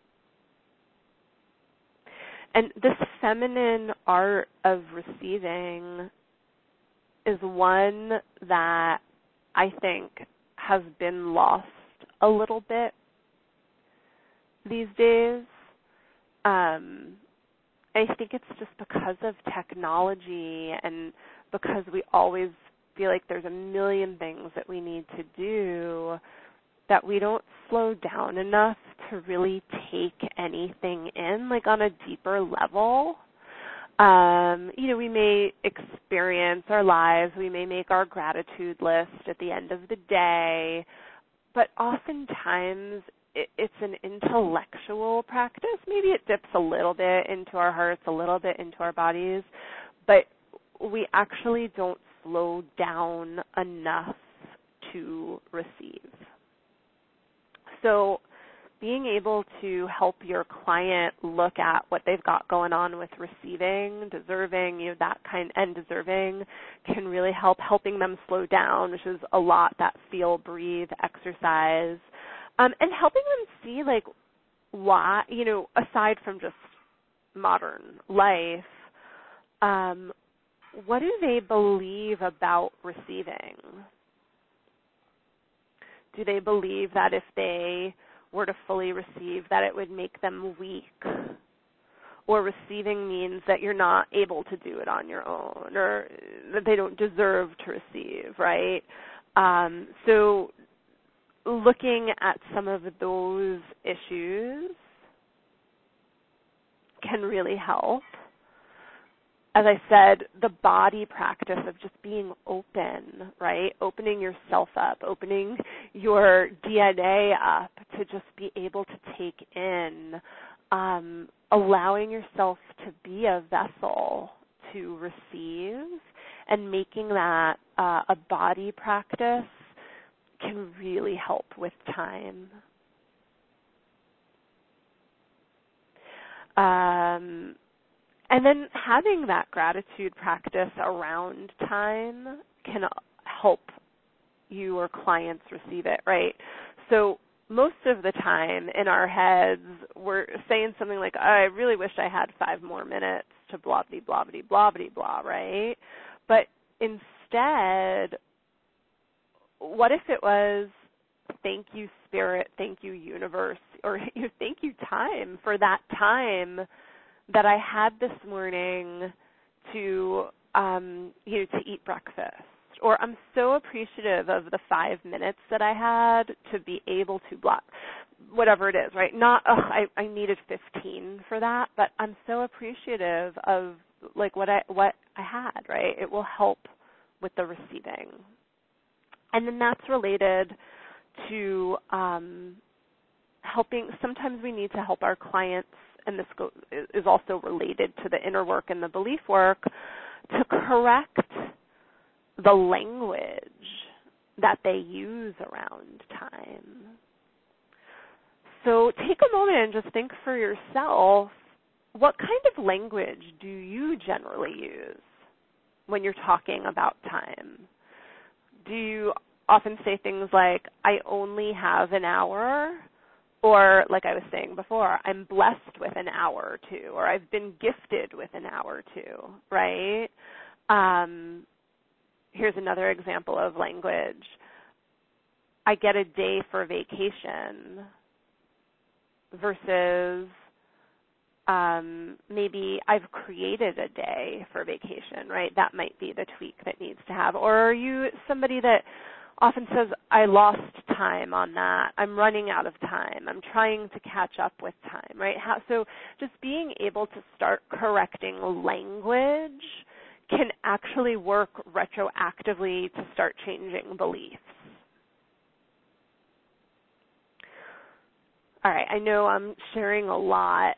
And this feminine art of receiving is one that I think has been lost a little bit these days. I think it's just because of technology and because we always feel like there's a million things that we need to do that we don't slow down enough to really take anything in, like on a deeper level. We may experience our lives, we may make our gratitude list at the end of the day, but oftentimes it's an intellectual practice. Maybe it dips a little bit into our hearts, a little bit into our bodies, but we actually don't slow down enough to receive. So being able to help your client look at what they've got going on with receiving, deserving, that kind, and deserving can really helping them slow down, which is a lot that feel, breathe exercise, and helping them see like why, aside from just modern life, what do they believe about receiving? Do they believe that if they were to fully receive, that it would make them weak? Or receiving means that you're not able to do it on your own, or that they don't deserve to receive, right? So looking at some of those issues can really help. As I said, the body practice of just being open, right? Opening yourself up, opening your DNA up to just be able to take in, allowing yourself to be a vessel to receive, and making that a body practice can really help with time. And then having that gratitude practice around time can help you or clients receive it, right? So most of the time in our heads, we're saying something like, I really wish I had 5 more minutes to blah, blah, blah, blah, blah, blah, blah, right? But instead, what if it was, thank you, Spirit, thank you, universe, or thank you, time, for that time that I had this morning to eat breakfast. Or I'm so appreciative of the 5 minutes that I had to be able to block, whatever it is, right? Not, I needed 15 for that, but I'm so appreciative of like what I had, right? It will help with the receiving. And then that's related to helping. Sometimes we need to help our clients, and this is also related to the inner work and the belief work, to correct the language that they use around time. So take a moment and just think for yourself, what kind of language do you generally use when you're talking about time? Do you often say things like, I only have an hour? Or, like I was saying before, I'm blessed with an hour or two, or I've been gifted with an hour or two, right? Here's another example of language. I get a day for vacation versus maybe I've created a day for vacation, right? That might be the tweak that needs to have. Or are you somebody that often says, I lost time on that. I'm running out of time. I'm trying to catch up with time, right? So just being able to start correcting language can actually work retroactively to start changing beliefs. All right, I know I'm sharing a lot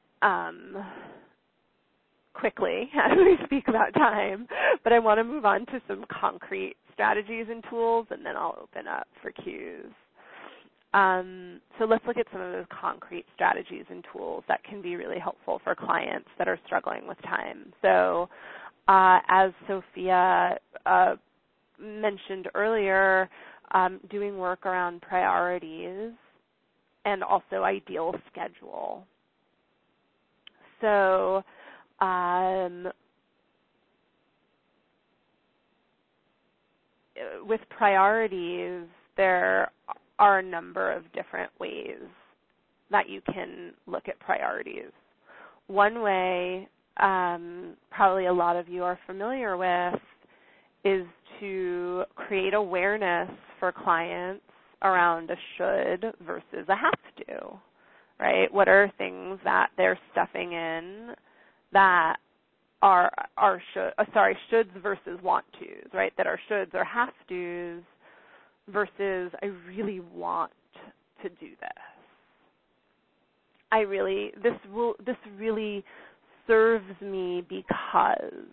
quickly as we speak about time, but I want to move on to some concrete strategies and tools, and then I'll open up for cues. So let's look at some of those concrete strategies and tools that can be really helpful for clients that are struggling with time. So as Sophia mentioned earlier, doing work around priorities and also ideal schedule. So with priorities, there are a number of different ways that you can look at priorities. One way, probably a lot of you are familiar with, is to create awareness for clients around a should versus a have to, right? What are things that they're stuffing in that are shoulds versus want tos, right? That are shoulds or have tos versus I really want to do this. This really serves me because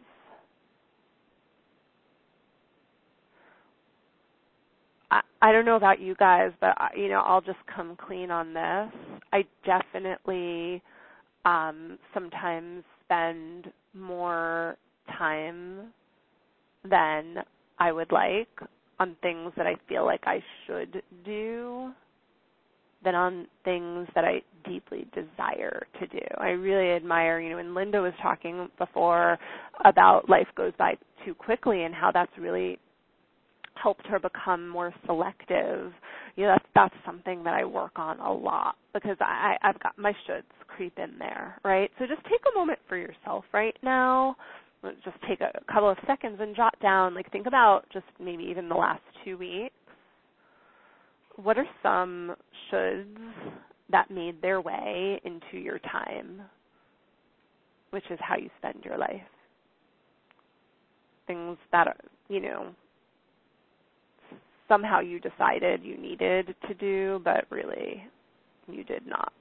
I don't know about you guys, but I'll just come clean on this. I definitely sometimes spend more time than I would like on things that I feel like I should do than on things that I deeply desire to do. I really admire, and Linda was talking before about life goes by too quickly and how that's really helped her become more selective. That's something that I work on a lot because I've got my shoulds creep in there, right? So just take a moment for yourself right now. Just take a couple of seconds and jot down, think about just maybe even the last 2 weeks. What are some shoulds that made their way into your time, which is how you spend your life? Things that are, somehow you decided you needed to do, but really you did not.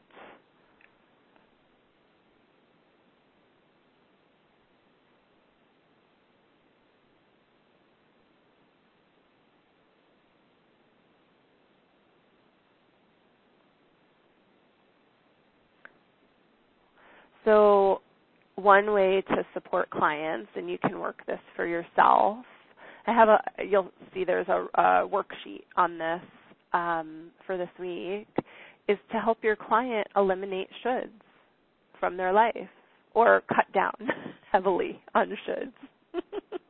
So one way to support clients, and you can work this for yourself, you'll see there's a worksheet on this for this week, is to help your client eliminate shoulds from their life or cut down heavily on shoulds.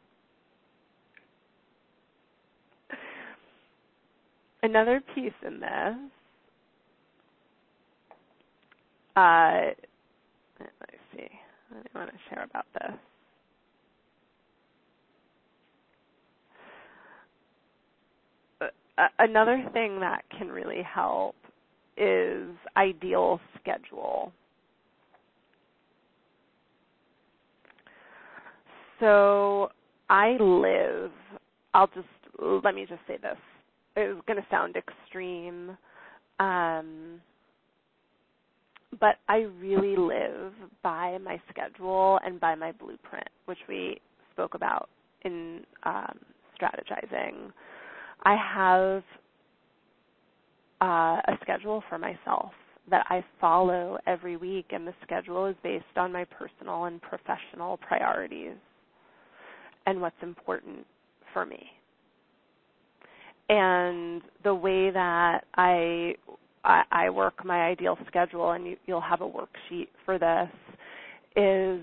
Another piece in this, let me see, I want to share about this. Another thing that can really help is ideal schedule. So let me just say this. It's going to sound extreme, but I really live by my schedule and by my blueprint, which we spoke about in strategizing. I have a schedule for myself that I follow every week, and the schedule is based on my personal and professional priorities and what's important for me. And the way that I work my ideal schedule, and you'll have a worksheet for this, is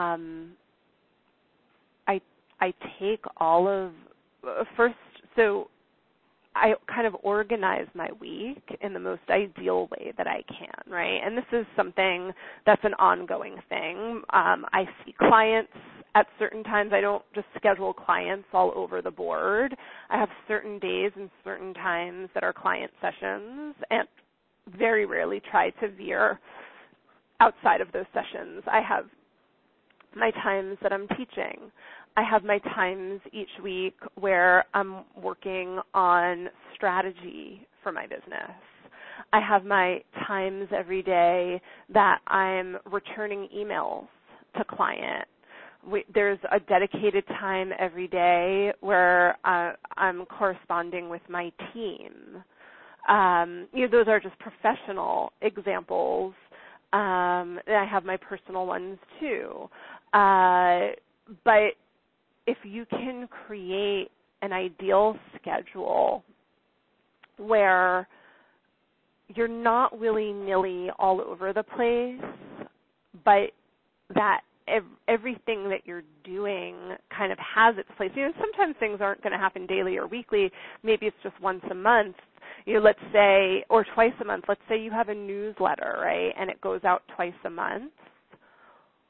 I take all of first. So I kind of organize my week in the most ideal way that I can, right? And this is something that's an ongoing thing. I see clients at certain times. I don't just schedule clients all over the board. I have certain days and certain times that are client sessions, and very rarely try to veer outside of those sessions. I have my times that I'm teaching. I have my times each week where I'm working on strategy for my business. I have my times every day that I'm returning emails to client. There's a dedicated time every day where I'm corresponding with my team. Those are just professional examples. And I have my personal ones too. But if you can create an ideal schedule where you're not willy-nilly all over the place, but that everything that you're doing kind of has its place. Sometimes things aren't going to happen daily or weekly. Maybe it's just once a month. Let's say, or twice a month. Let's say you have a newsletter, right, and it goes out twice a month.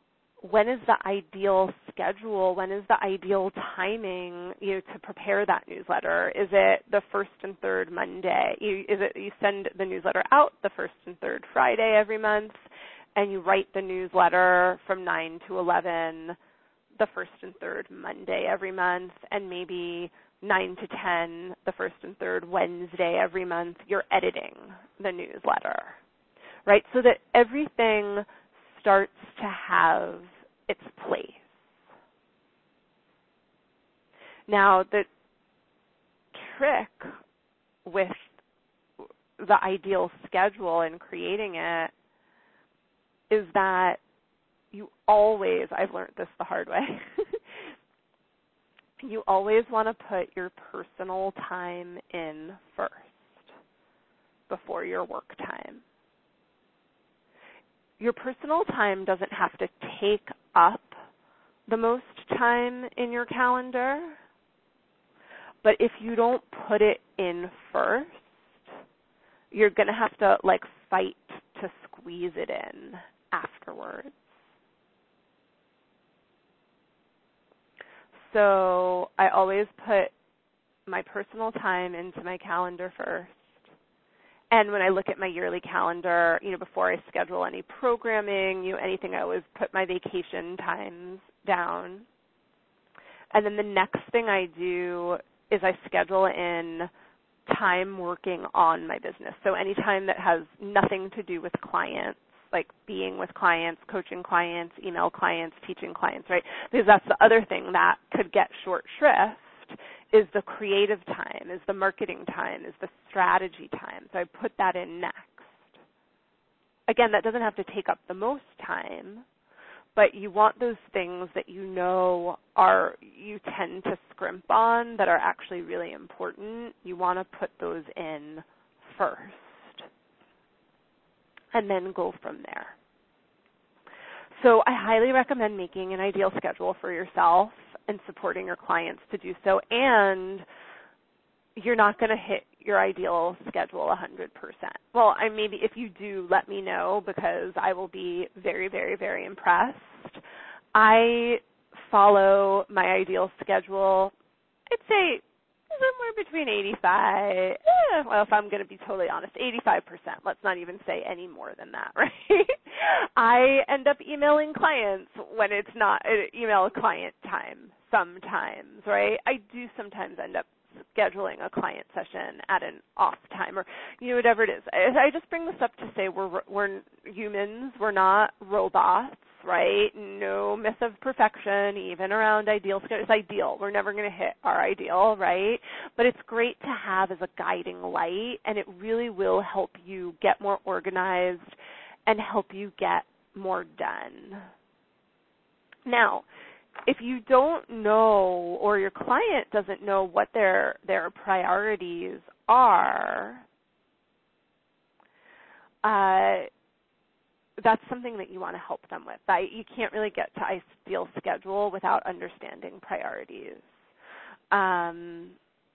when is the ideal schedule? When is the ideal timing, to prepare that newsletter? Is it the first and third Monday? You send the newsletter out the first and third Friday every month, and you write the newsletter from 9 to 11 the first and third Monday every month, and maybe 9 to 10 the first and third Wednesday every month, you're editing the newsletter, right? So that everything starts to have its place. Now, the trick with the ideal schedule and creating it is that you always, I've learned this the hard way, you always want to put your personal time in first before your work time. Your personal time doesn't have to take up the most time in your calendar, but if you don't put it in first, you're going to have to fight to squeeze it in afterwards. So I always put my personal time into my calendar first. And when I look at my yearly calendar, before I schedule any programming, anything, I always put my vacation times down. And then the next thing I do is I schedule in time working on my business. So any time that has nothing to do with clients, like being with clients, coaching clients, email clients, teaching clients, right? Because that's the other thing that could get short shrift is the creative time, is the marketing time, is the strategy time. So I put that in next. Again, that doesn't have to take up the most time, but you want those things that you tend to scrimp on that are actually really important. You want to put those in first and then go from there. So I highly recommend making an ideal schedule for yourself and supporting your clients to do so. And you're not going to hit your ideal schedule 100%. Well, maybe if you do, let me know, because I will be very, very, very impressed. I follow my ideal schedule, I'd say somewhere between 85, if I'm going to be totally honest, 85%. Let's not even say any more than that, right? I end up emailing clients when it's not email client time sometimes, right? I do sometimes end up scheduling a client session at an off time or, whatever it is. I just bring this up to say we're humans. We're not robots, right? No myth of perfection, even around ideal schedule. It's ideal. We're never going to hit our ideal, right? But it's great to have as a guiding light, and it really will help you get more organized and help you get more done. Now, if you don't know, or your client doesn't know what their priorities are, that's something that you want to help them with. You can't really get to ideal schedule without understanding priorities. And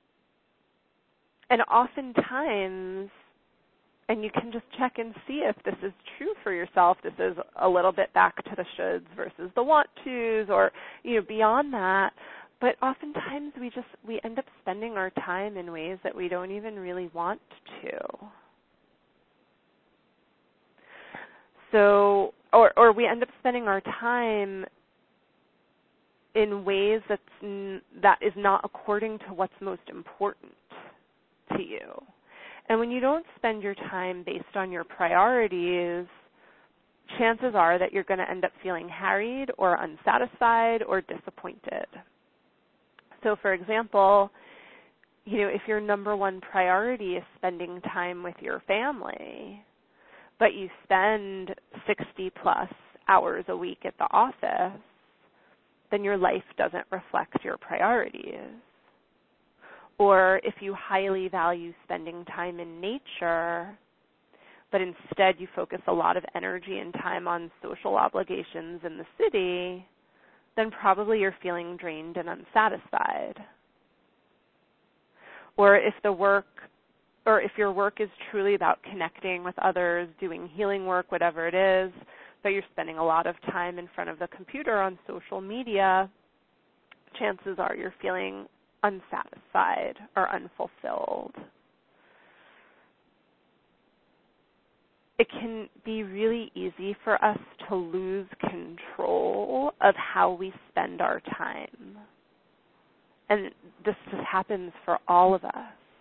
oftentimes, and you can just check and see if this is true for yourself. This is a little bit back to the shoulds versus the want tos, or beyond that. But oftentimes we end up spending our time in ways that we don't even really want to. So, or we end up spending our time in ways that is not according to what's most important to you. And when you don't spend your time based on your priorities, chances are that you're going to end up feeling harried or unsatisfied or disappointed. So, for example, if your number one priority is spending time with your family, but you spend 60-plus hours a week at the office, then your life doesn't reflect your priorities. Or if you highly value spending time in nature, but instead you focus a lot of energy and time on social obligations in the city, then probably you're feeling drained and unsatisfied. Or if your work is truly about connecting with others, doing healing work, whatever it is, that you're spending a lot of time in front of the computer on social media, chances are you're feeling unsatisfied or unfulfilled. It can be really easy for us to lose control of how we spend our time. And this just happens for all of us.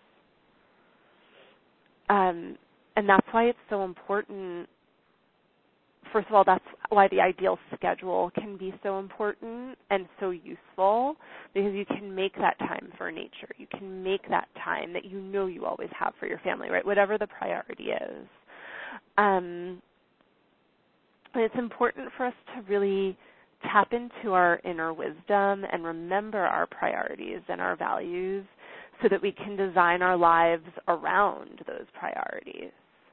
And that's why it's so important. First of all, that's why the ideal schedule can be so important and so useful, because you can make that time for nature. You can make that time that you know you always have for your family, right? Whatever the priority is. And it's important for us to really tap into our inner wisdom and remember our priorities and our values so that we can design our lives around those priorities.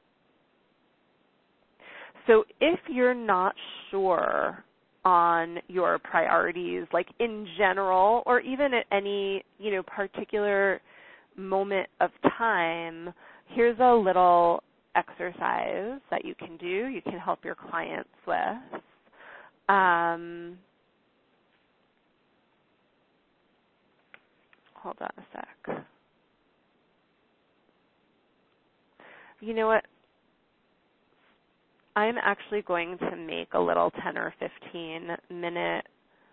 So if you're not sure on your priorities, like in general, or even at any, particular moment of time, here's a little exercise that you can do. You can help your clients with. Hold on a sec. You know what? I'm actually going to make a little 10 or 15 minute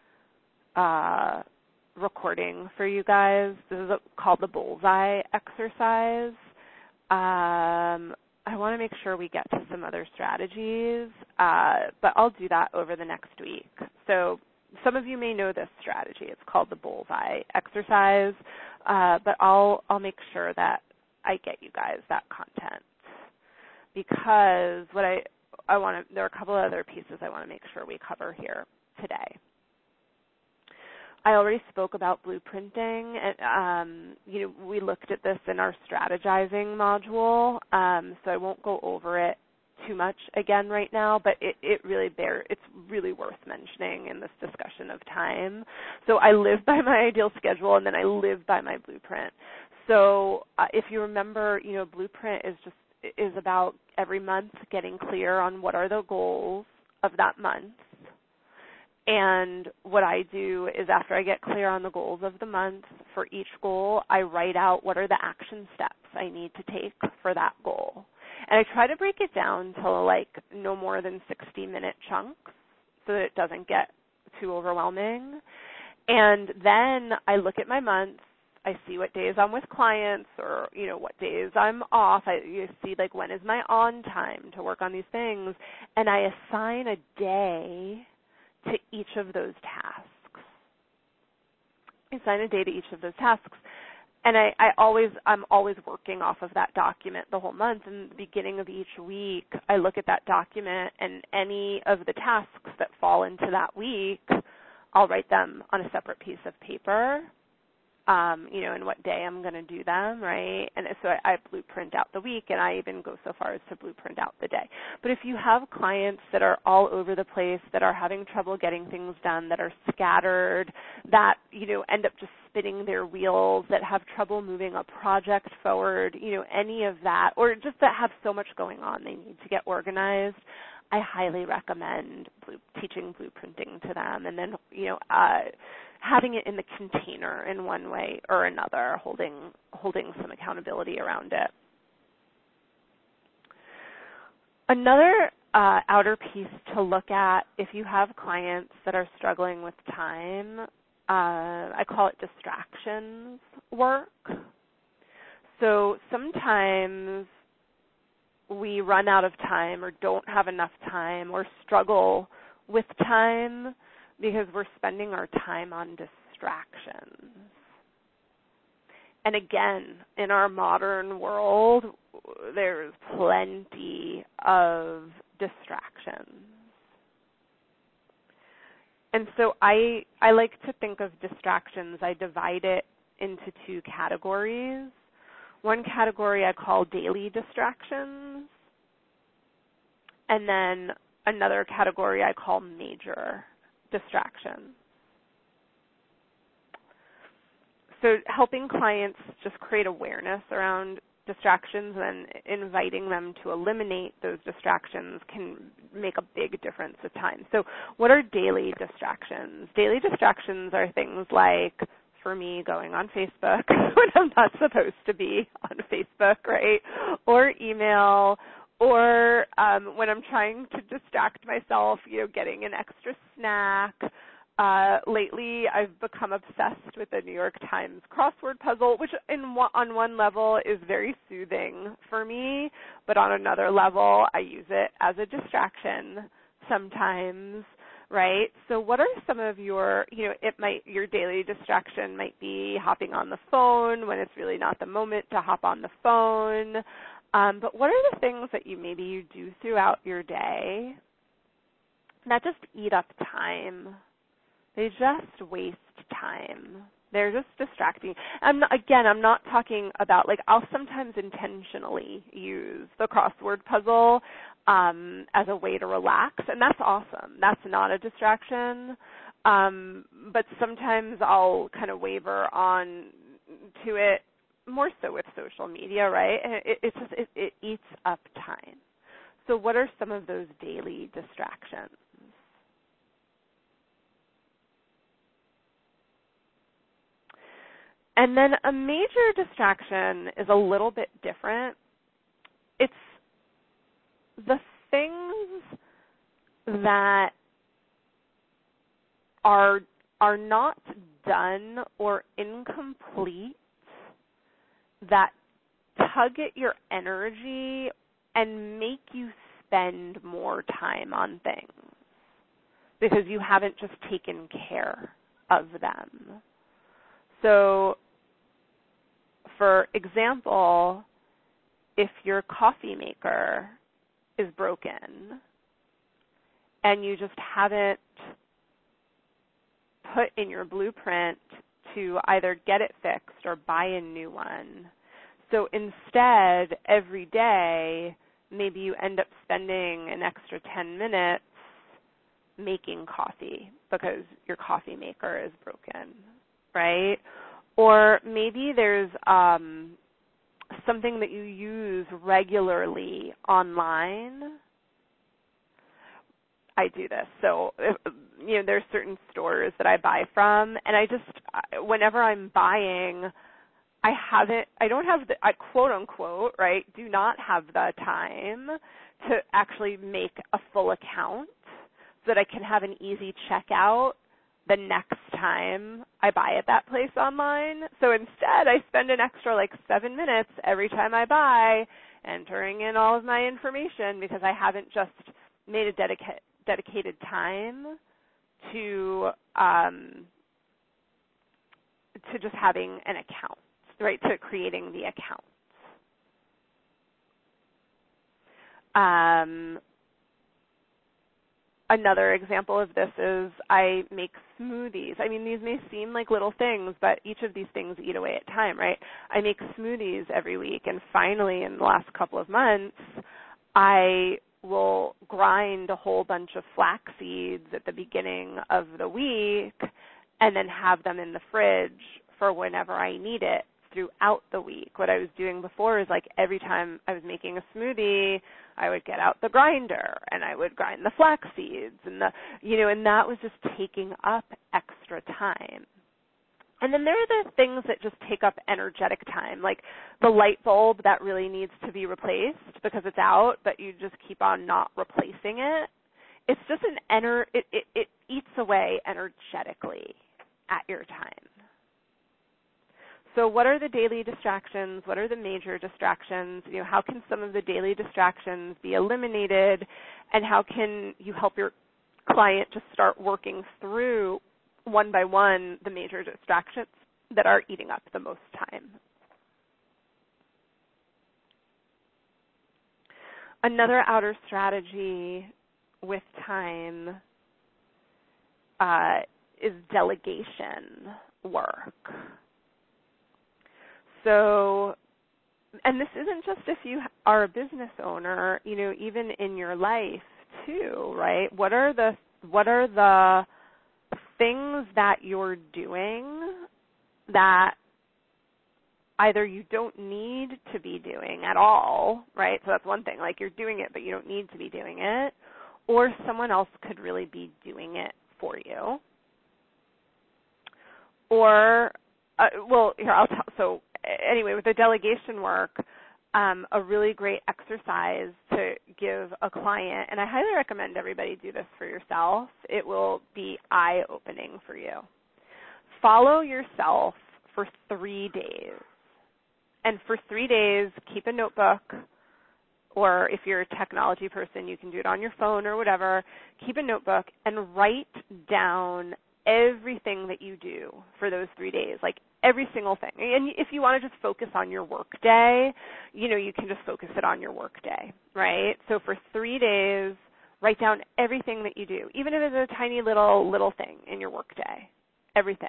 recording for you guys. This is called the bullseye exercise. I want to make sure we get to some other strategies, but I'll do that over the next week. So some of you may know this strategy. It's called the bullseye exercise, but I'll make sure that I get you guys that content, because what I want to, there are a couple of other pieces I want to make sure we cover here today. I already spoke about blueprinting, and we looked at this in our strategizing module, so I won't go over it too much again right now, but it's really worth mentioning in this discussion of time. So I live by my ideal schedule, and then I live by my blueprint. So if you remember, blueprint is about every month getting clear on what are the goals of that month. And what I do is, after I get clear on the goals of the month, for each goal, I write out what are the action steps I need to take for that goal. And I try to break it down to no more than 60-minute chunks so that it doesn't get too overwhelming. And then I look at my month. I see what days I'm with clients, or, what days I'm off. You see, when is my on time to work on these things. And I assign a day to each of those tasks. I assign a day to each of those tasks. And I'm always working off of that document the whole month. And at the beginning of each week, I look at that document, and any of the tasks that fall into that week, I'll write them on a separate piece of paper, and what day I'm going to do them, right? And so I blueprint out the week, and I even go so far as to blueprint out the day. But if you have clients that are all over the place, that are having trouble getting things done, that are scattered, that, end up just spinning their wheels, that have trouble moving a project forward, any of that, or just that have so much going on they need to get organized, I highly recommend teaching blueprinting to them, and then, having it in the container in one way or another, holding some accountability around it. Another outer piece to look at, if you have clients that are struggling with time, I call it distractions work. So sometimes we run out of time, or don't have enough time, or struggle with time because we're spending our time on distractions. And again, in our modern world, there's plenty of distractions. And so I like to think of distractions, I divide it into two categories. One category I call daily distractions, and then another category I call major distractions. So helping clients just create awareness around distractions, and inviting them to eliminate those distractions can make a big difference with time. So what are daily distractions? Daily distractions are things like, for me, going on Facebook when I'm not supposed to be on Facebook, right? Or email, or when I'm trying to distract myself, getting an extra snack. Lately, I've become obsessed with the New York Times crossword puzzle, which on one level is very soothing for me, but on another level, I use it as a distraction sometimes, right? So what are some of your, your daily distraction might be hopping on the phone when it's really not the moment to hop on the phone. But what are the things that you do throughout your day that just eat up time? They just waste time. They're just distracting. I'm not talking about, I'll sometimes intentionally use the crossword puzzle as a way to relax, and that's awesome. That's not a distraction. But sometimes I'll kind of waver on to it, more so with social media, right? And it eats up time. So what are some of those daily distractions? And then a major distraction is a little bit different. It's the things that are not done or incomplete that tug at your energy and make you spend more time on things because you haven't just taken care of them. So, for example, if your coffee maker is broken and you just haven't put in your blueprint to either get it fixed or buy a new one, so instead, every day, maybe you end up spending an extra 10 minutes making coffee because your coffee maker is broken, right? Or maybe there's something that you use regularly online. I do this. So, there's certain stores that I buy from, and whenever I'm buying, I don't have the, quote unquote, right, do not have the time to actually make a full account so that I can have an easy checkout the next time I buy at that place online. So instead, I spend an extra 7 minutes every time I buy entering in all of my information because I haven't just made a dedicated time to just having an account, right, to creating the account. Another example of this is I make smoothies. I mean, these may seem like little things, but each of these things eat away at time, right? I make smoothies every week, and finally in the last couple of months, I will grind a whole bunch of flax seeds at the beginning of the week and then have them in the fridge for whenever I need it throughout the week. What I was doing before is every time I was making a smoothie, I would get out the grinder and I would grind the flax seeds and and that was just taking up extra time. And then there are the things that just take up energetic time, like the light bulb that really needs to be replaced because it's out, but you just keep on not replacing it. It's just it eats away energetically at your time. So what are the daily distractions? What are the major distractions? How can some of the daily distractions be eliminated? And how can you help your client just start working through one by one the major distractions that are eating up the most time? Another outer strategy with time is delegation work. So, and this isn't just if you are a business owner, even in your life too, right? What are the things that you're doing that either you don't need to be doing at all, right? So that's one thing, like you're doing it, but you don't need to be doing it, or someone else could really be doing it for you. Or, here, I'll tell. So anyway, with the delegation work, a really great exercise to give a client, and I highly recommend everybody do this for yourself. It will be eye-opening for you. Follow yourself for 3 days. And for 3 days, keep a notebook, or if you're a technology person, you can do it on your phone or whatever. Keep a notebook and write down everything that you do for those 3 days, like every single thing. And if you want to just focus on your work day, you can just focus it on your work day, right? So for 3 days, write down everything that you do, even if it's a tiny little thing in your work day, everything.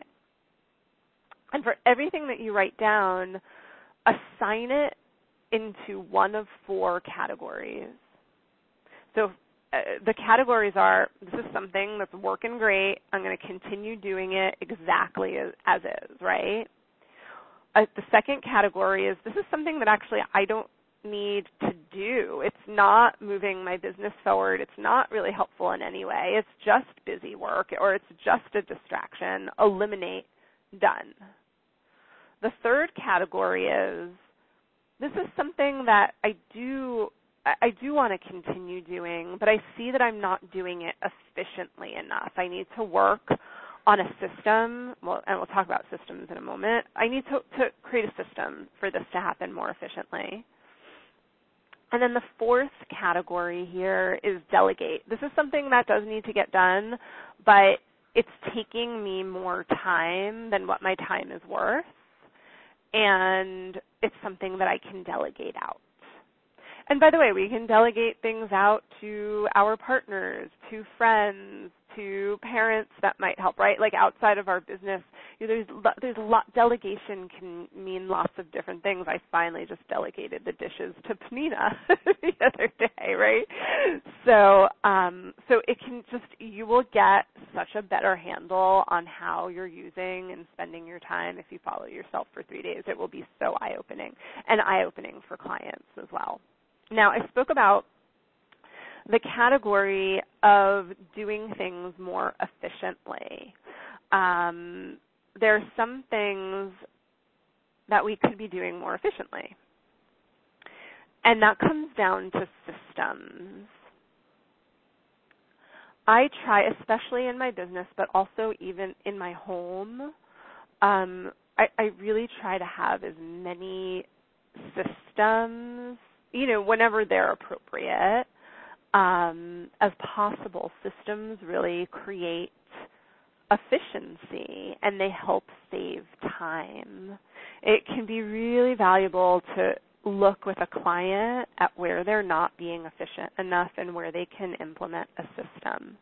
And for everything that you write down, assign it into one of 4 categories. So the categories are, this is something that's working great. I'm going to continue doing it exactly as is, right? The second category is, this is something that actually I don't need to do. It's not moving my business forward. It's not really helpful in any way. It's just busy work, or it's just a distraction. Eliminate, done. The third category is, this is something that I do want to continue doing, but I see that I'm not doing it efficiently enough. I need to work on a system, and we'll talk about systems in a moment. I need to create a system for this to happen more efficiently. And then the fourth category here is delegate. This is something that does need to get done, but it's taking me more time than what my time is worth, and it's something that I can delegate out. And by the way, we can delegate things out to our partners, to friends, to parents that might help, right? Like outside of our business, there's a lot. Delegation can mean lots of different things. I finally just delegated the dishes to Panina the other day, right? So it can you will get such a better handle on how you're using and spending your time if you follow yourself for 3 days. It will be so eye-opening, and eye-opening for clients as well. Now, I spoke about the category of doing things more efficiently. There are some things that we could be doing more efficiently, and that comes down to systems. I try, especially in my business, but also even in my home, I really try to have as many systems, whenever they're appropriate, as possible. Systems really create efficiency, and they help save time. It can be really valuable to look with a client at where they're not being efficient enough and where they can implement a system.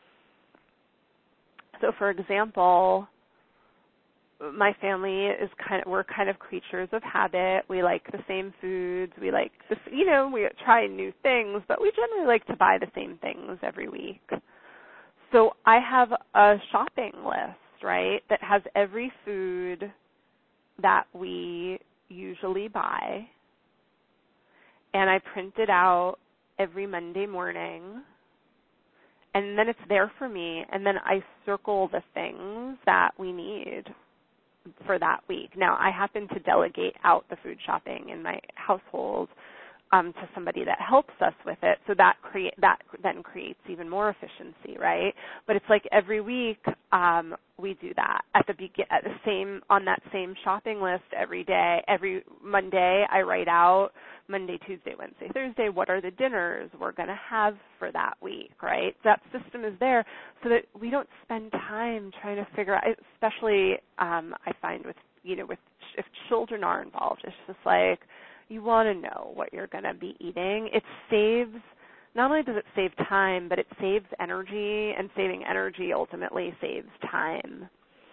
So, for example, my family we're kind of creatures of habit. We like the same foods. We like this, we try new things, but we generally like to buy the same things every week. So I have a shopping list, right, that has every food that we usually buy, and I print it out every Monday morning, and then it's there for me, and then I circle the things that we need for that week. Now, I happen to delegate out the food shopping in my household to somebody that helps us with it, so that then creates even more efficiency, right? But it's like every week we do that on that same shopping list every day. Every Monday, I write out Monday, Tuesday, Wednesday, Thursday, what are the dinners we're going to have for that week, right? So that system is there so that we don't spend time trying to figure out, especially I find with if children are involved, it's just like you want to know what you're going to be eating. It saves, not only does it save time, but it saves energy, and saving energy ultimately saves time.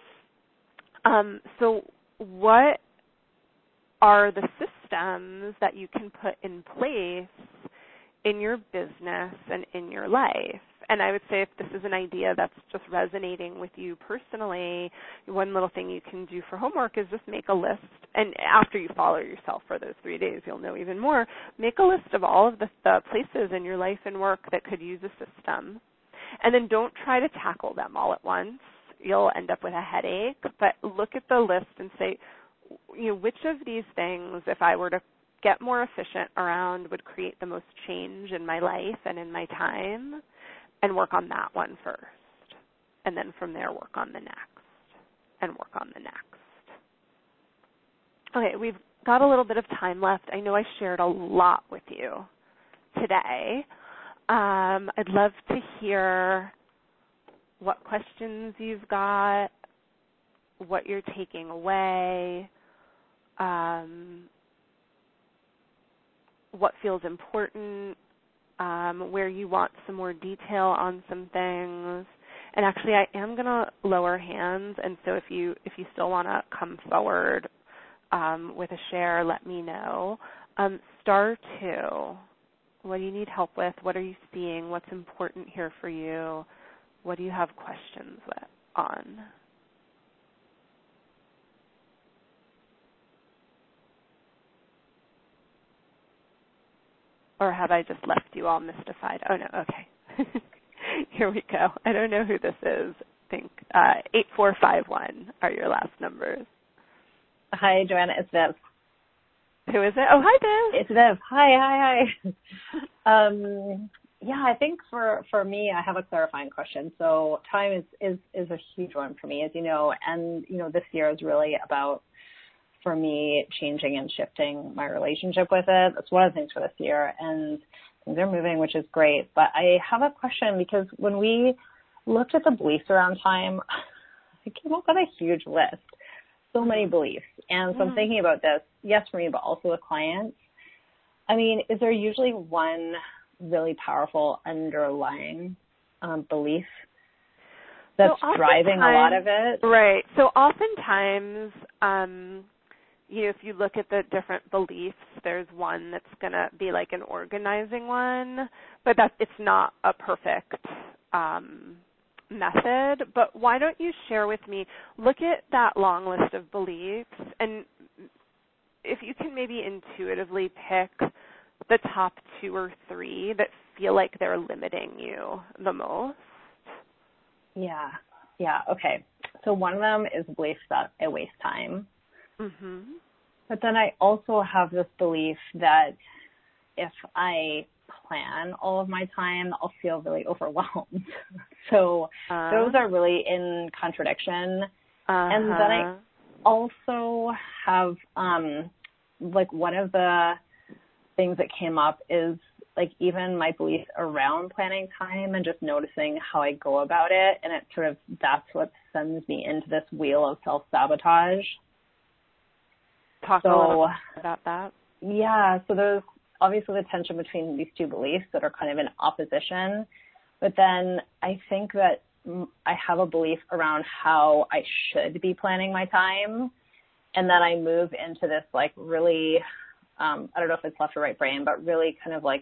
So what are the systems that you can put in place in your business and in your life? And I would say if this is an idea that's just resonating with you personally, one little thing you can do for homework is just make a list. And after you follow yourself for those 3 days, you'll know even more. Make a list of all of the places in your life and work that could use a system. And then don't try to tackle them all at once. You'll end up with a headache. But look at the list and say, which of these things, if I were to get more efficient around, would create the most change in my life and in my time, and work on that one first. And then from there, work on the next, and work on the next. Okay, we've got a little bit of time left. I know I shared a lot with you today. I'd love to hear what questions you've got, what you're taking away, what feels important, where you want some more detail on some things. And actually, I am going to lower hands, and so if you still want to come forward with a share, let me know. Star 2, what do you need help with? What are you seeing? What's important here for you? What do you have questions on? Or have I just left you all mystified? Oh, no, okay. Here we go. I don't know who this is. I think 8451 are your last numbers. Hi, Joanna. It's Viv. Who is it? Oh, hi, Viv. It's Viv. Hi. Yeah, I think for me, I have a clarifying question. So time is a huge one for me, as you know, and, this year is really about, for me, changing and shifting my relationship with it. That's one of the things for this year, and things are moving, which is great. But I have a question, because when we looked at the beliefs around time, I came up with a huge list, so many beliefs. And so I'm thinking about this, yes, for me, but also with clients. I mean, is there usually one really powerful underlying belief that's driving a lot of it? Right. So oftentimes, if you look at the different beliefs, there's one that's going to be like an organizing one, but it's not a perfect method. But why don't you share with me, look at that long list of beliefs, and if you can maybe intuitively pick the top 2 or 3 that feel like they're limiting you the most. Yeah, okay. So one of them is the belief that I waste time. Mm-hmm. But then I also have this belief that if I plan all of my time, I'll feel really overwhelmed. So those are really in contradiction. And then I also have, one of the things that came up is, even my beliefs around planning time and just noticing how I go about it. And that's what sends me into this wheel of self-sabotage. Talk a little bit about that. Yeah, so there's obviously the tension between these 2 beliefs that are kind of in opposition. But then I think that I have a belief around how I should be planning my time. And then I move into this really, I don't know if it's left or right brain, but really kind of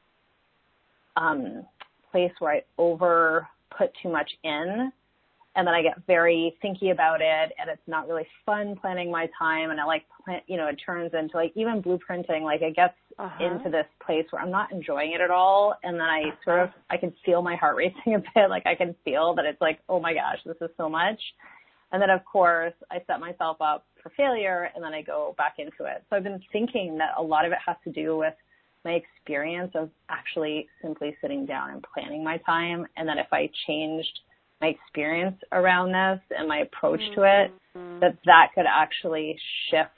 place where I over put too much in. And then I get very thinky about it, and it's not really fun planning my time. And I it turns into even blueprinting, it gets into this place where I'm not enjoying it at all. And then I can feel my heart racing a bit. I can feel that it's oh my gosh, this is so much. And then of course I set myself up for failure, and then I go back into it. So I've been thinking that a lot of it has to do with my experience of actually simply sitting down and planning my time. And that if I changed my experience around this and my approach to it, that could actually shift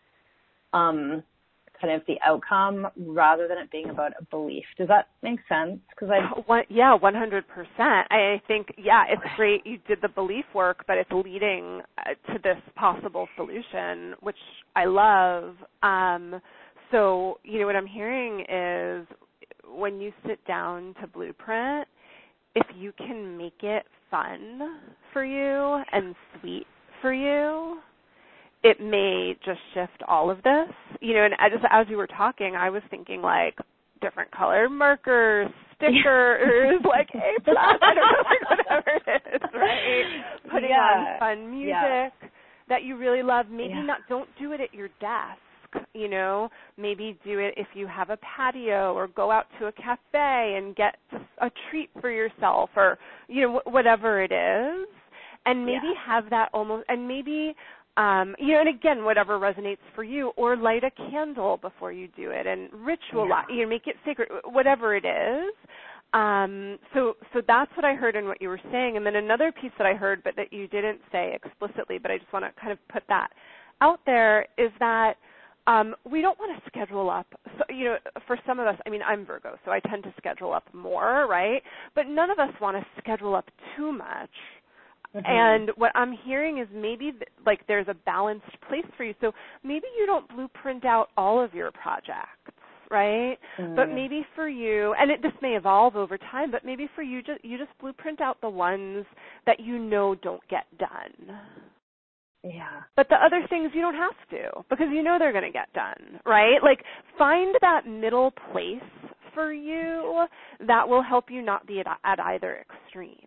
kind of the outcome rather than it being about a belief. Does that make sense? Yeah, 100%. I think, it's great you did the belief work, but it's leading to this possible solution, which I love. So, what I'm hearing is when you sit down to blueprint, if you can make it fun for you and sweet for you, it may just shift all of this. And as you were talking, I was thinking different colored markers, stickers, like A+, I don't know, like whatever it is, right? Putting on fun music that you really love. Maybe don't do it at your desk. Maybe do it if you have a patio, or go out to a cafe and get a treat for yourself, or, whatever it is. And maybe have that almost, and maybe, and again, whatever resonates for you, or light a candle before you do it and ritualize, make it sacred, whatever it is. So that's what I heard in what you were saying. And then another piece that I heard, but that you didn't say explicitly, but I just want to kind of put that out there, is that we don't want to schedule up. So, for some of us, I'm Virgo, so I tend to schedule up more, right? But none of us want to schedule up too much. Mm-hmm. And what I'm hearing is maybe there's a balanced place for you. So maybe you don't blueprint out all of your projects, right? But maybe for you, and this may evolve over time, but maybe for you, you just blueprint out the ones that don't get done. Yeah. But the other things you don't have to, because they're going to get done, right? Find that middle place for you that will help you not be at either extreme.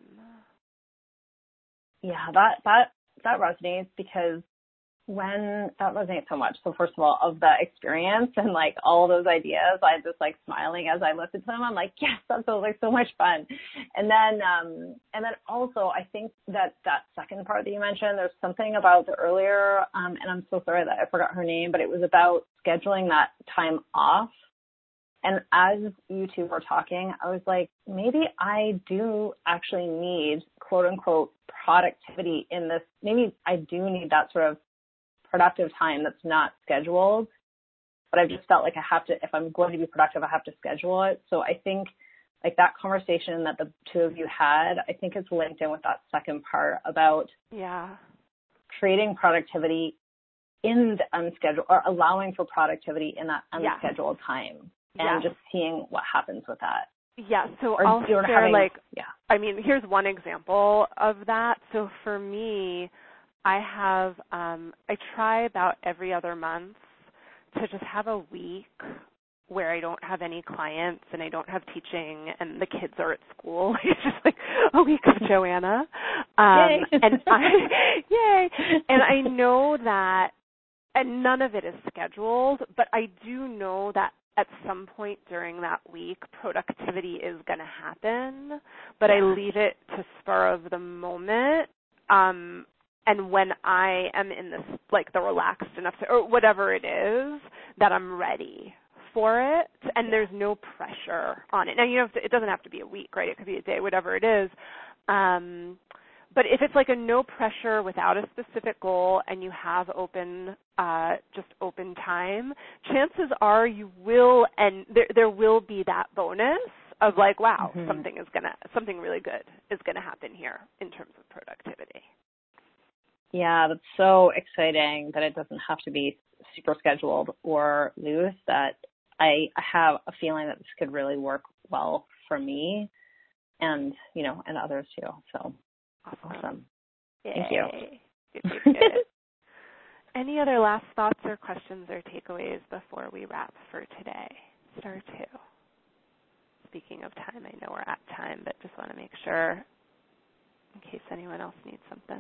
Yeah, that resonates, because when that resonates so much. So first of all, of the experience and all those ideas, I just smiling as I listened to them. I'm like, yes, that sounds like so much fun. And then also I think that second part that you mentioned, there's something about the earlier, and I'm so sorry that I forgot her name, but it was about scheduling that time off. And as you two were talking, I was like, maybe I do actually need quote unquote productivity in this. Maybe I do need that sort of productive time that's not scheduled, but I've just felt like I have to, if I'm going to be productive, I have to schedule it. So I think that conversation that the two of you had, I think it's linked in with that second part about creating productivity in the unscheduled, or allowing for productivity in that unscheduled time, and just seeing what happens with that. Yeah, so I'll share here's one example of that. So for me, I try about every other month to just have a week where I don't have any clients and I don't have teaching and the kids are at school. It's just a week of Joanna. Yay. Yay. And I know that, and none of it is scheduled, but I do know that at some point during that week, productivity is going to happen, but I leave it to spur of the moment. And when I am in this, the relaxed enough, or whatever it is, that I'm ready for it, and there's no pressure on it. Now, it doesn't have to be a week, right? It could be a day, whatever it is. But if it's a no pressure without a specific goal, and you have open time, chances are you will, and there will be that bonus of wow, something really good is gonna happen here in terms of productivity. Yeah, that's so exciting that it doesn't have to be super scheduled or loose, that I have a feeling that this could really work well for me and, and others too. So awesome. Thank you. Good. Any other last thoughts or questions or takeaways before we wrap for today? Star 2. Speaking of time, I know we're at time, but just want to make sure in case anyone else needs something.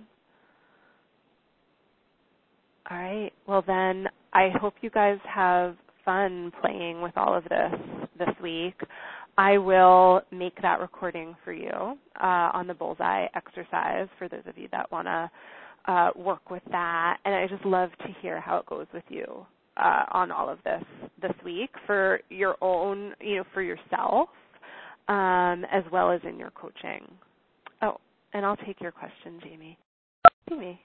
All right. Well, then I hope you guys have fun playing with all of this week. I will make that recording for you on the bullseye exercise for those of you that want to work with that. And I just love to hear how it goes with you on all of this week for your own, for yourself, as well as in your coaching. Oh, and I'll take your question, Jamie. Jamie.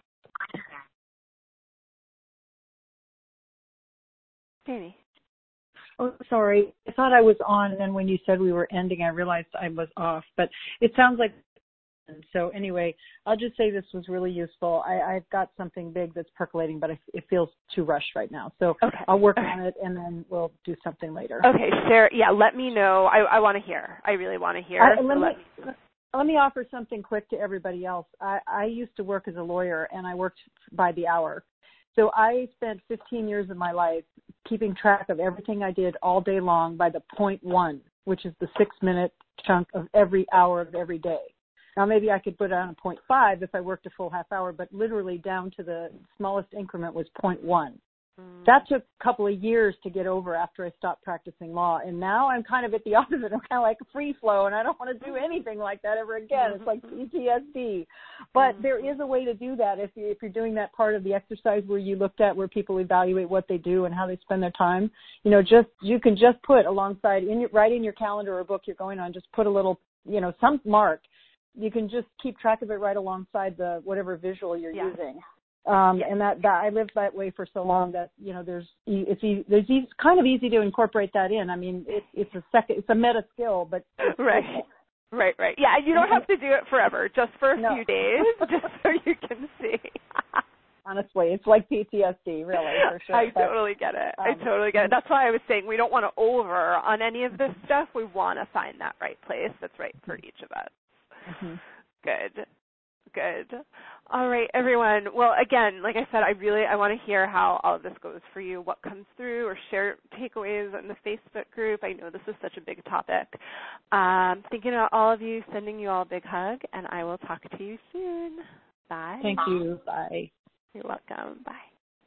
Oh, sorry. I thought I was on, and then when you said we were ending, I realized I was off. But it sounds like, so anyway, I'll just say this was really useful. I've got something big that's percolating, but it feels too rushed right now. So I'll work on it, and then we'll do something later. Okay, share. Yeah, let me know. I want to hear. I really want to hear. Let me offer something quick to everybody else. I used to work as a lawyer, and I worked by the hour. So I spent 15 years of my life keeping track of everything I did all day long by the 0.1, which is the 6-minute chunk of every hour of every day. Now, maybe I could put on a 0.5 if I worked a full half hour, but literally down to the smallest increment was 0.1. That took a couple of years to get over after I stopped practicing law. And now I'm kind of at the opposite. I'm kind of like a free flow, and I don't want to do anything like that ever again. It's like PTSD. But there is a way to do that if you're doing that part of the exercise where you looked at where people evaluate what they do and how they spend their time. You know, you can just put alongside, right in your calendar or book you're going on, just put a little, you know, some mark. You can just keep track of it right alongside the whatever visual you're using. And that I lived that way for so long that, you know, it's kind of easy to incorporate that in. I mean, it's a meta skill, but right. Yeah, you don't have to do it forever, just for a few days, just so you can see. Honestly, it's like PTSD, really, for sure. I totally get it. That's why I was saying we don't want to over on any of this stuff. We want to find that right place that's right for each of us. Mm-hmm. Good. All right, everyone. Well, again, like I said, I want to hear how all of this goes for you, what comes through, or share takeaways in the Facebook group. I know this is such a big topic. Thinking about all of you, sending you all a big hug, and I will talk to you soon. Bye. Thank you. Bye. You're welcome. Bye.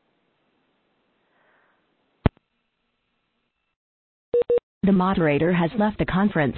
The moderator has left the conference.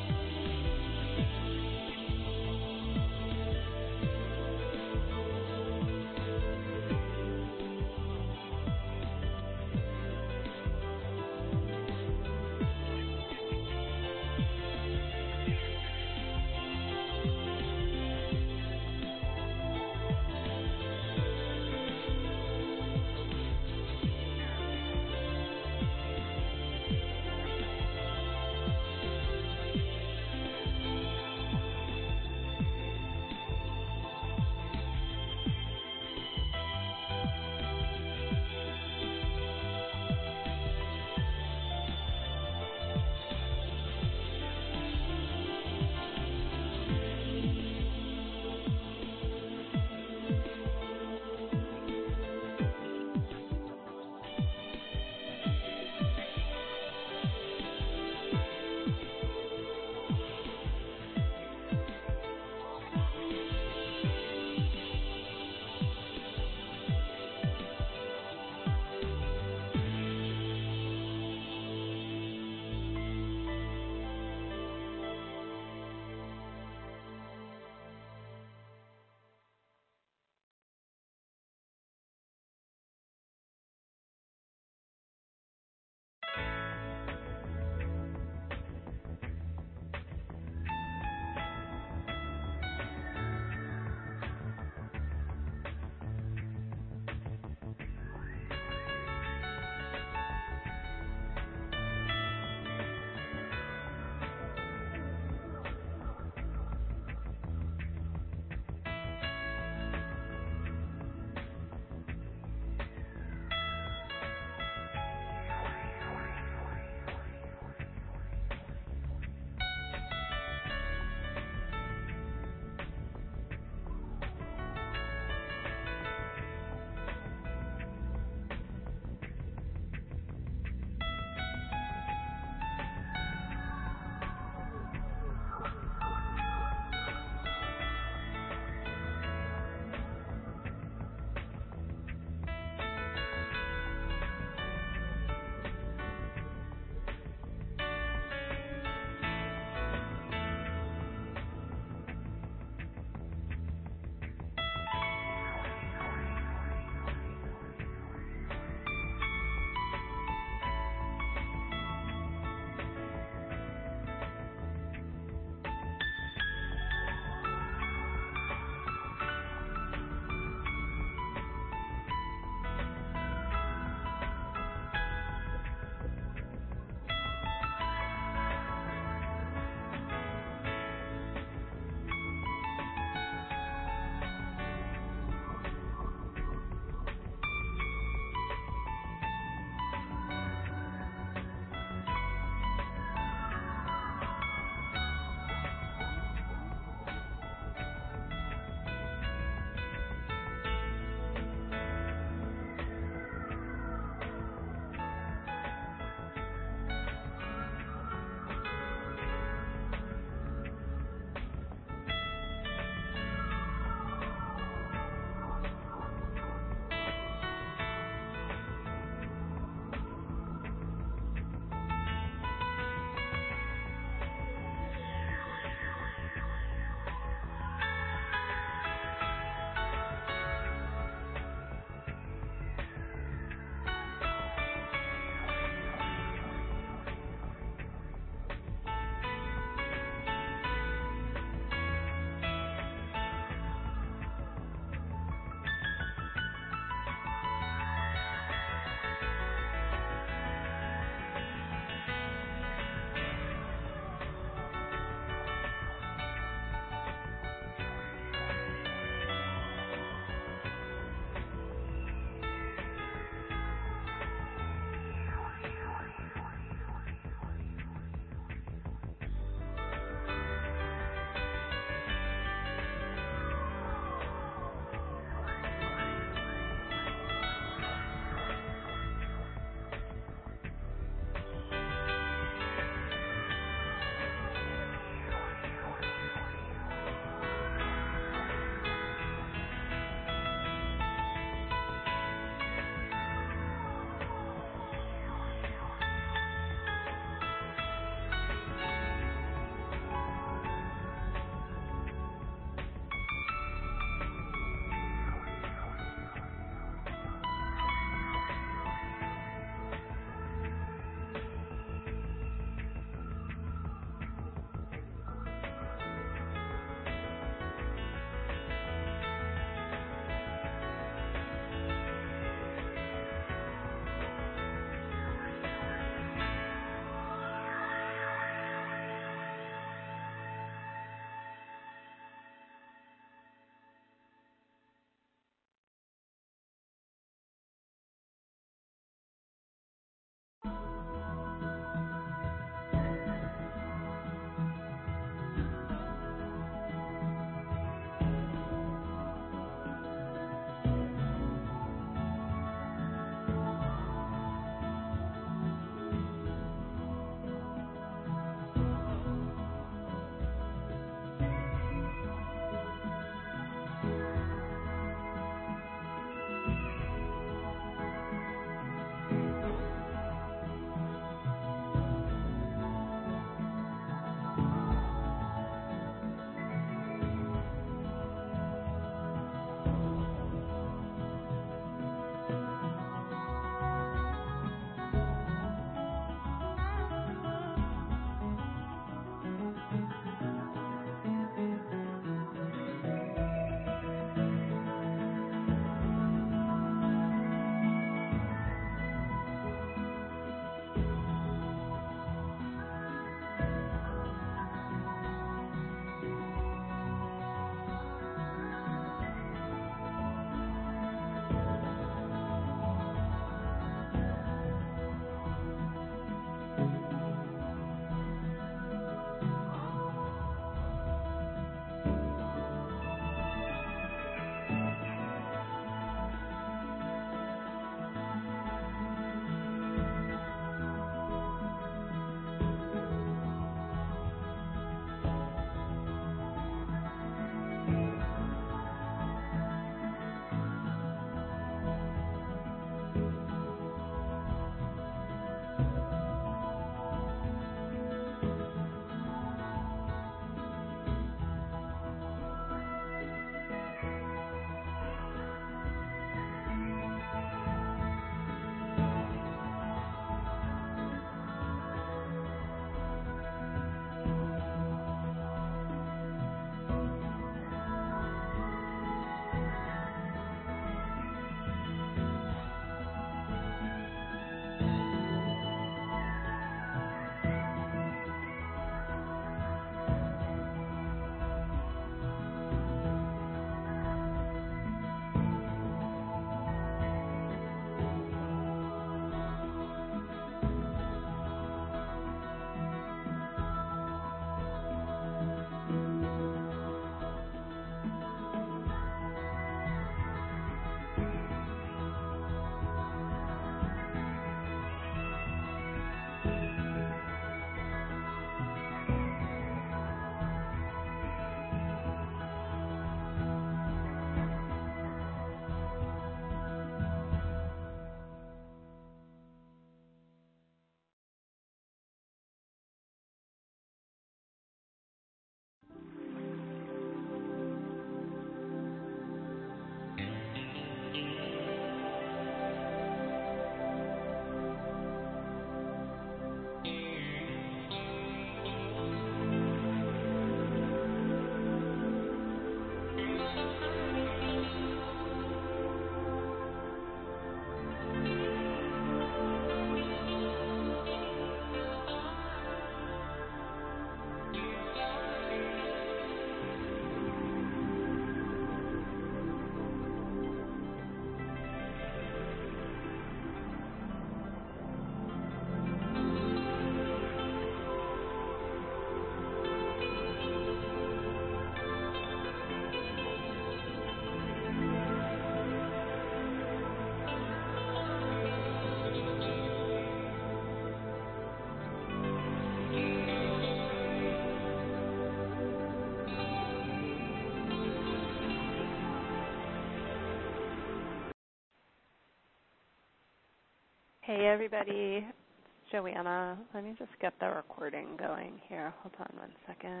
Hey, everybody. It's Joanna. Let me just get the recording going here. Hold on one second.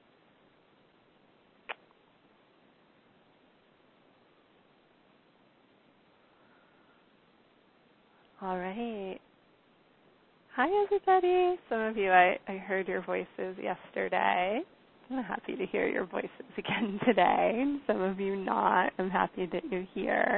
All right. Hi, everybody. Some of you, I heard your voices yesterday. I'm happy to hear your voices again today. Some of you not. I'm happy that you're here.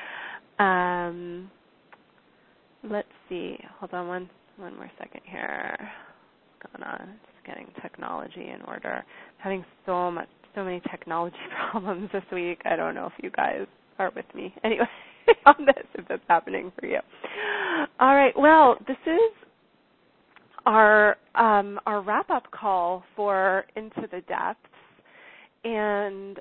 Let's see. Hold on one more second here. What's going on? Just getting technology in order. Having so many technology problems this week. I don't know if you guys are with me. Anyway, on this, if that's happening for you. All right. Well, this is our wrap-up call for Into the Depths. And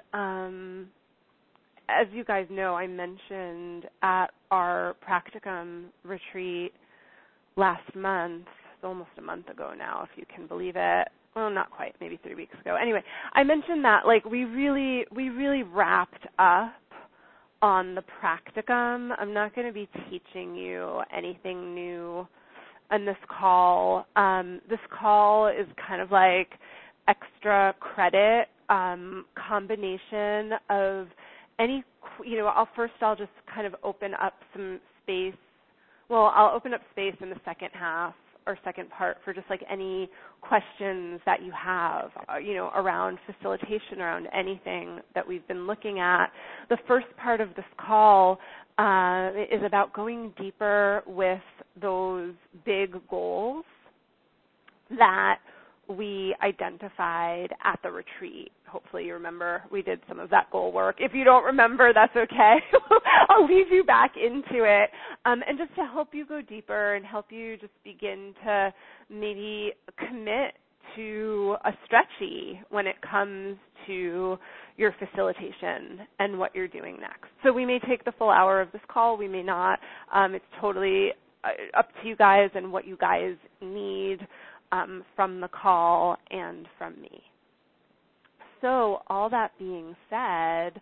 as you guys know, I mentioned at our practicum retreat last month, it's almost a month ago now, if you can believe it. Well, not quite, maybe 3 weeks ago. Anyway, I mentioned that we really wrapped up on the practicum. I'm not going to be teaching you anything new on this call. This call is kind of like extra credit, combination of any, I'll just kind of open up some space. Well, I'll open up space in the second half or second part for just any questions that you have, around facilitation, around anything that we've been looking at. The first part of this call is about going deeper with those big goals that we identified at the retreat. Hopefully you remember we did some of that goal work. If you don't remember, that's okay. I'll leave you back into it. And just to help you go deeper and help you just begin to maybe commit to a stretchy when it comes to your facilitation and what you're doing next. So we may take the full hour of this call. We may not. It's totally up to you guys and what you guys need from the call and from me. So all that being said,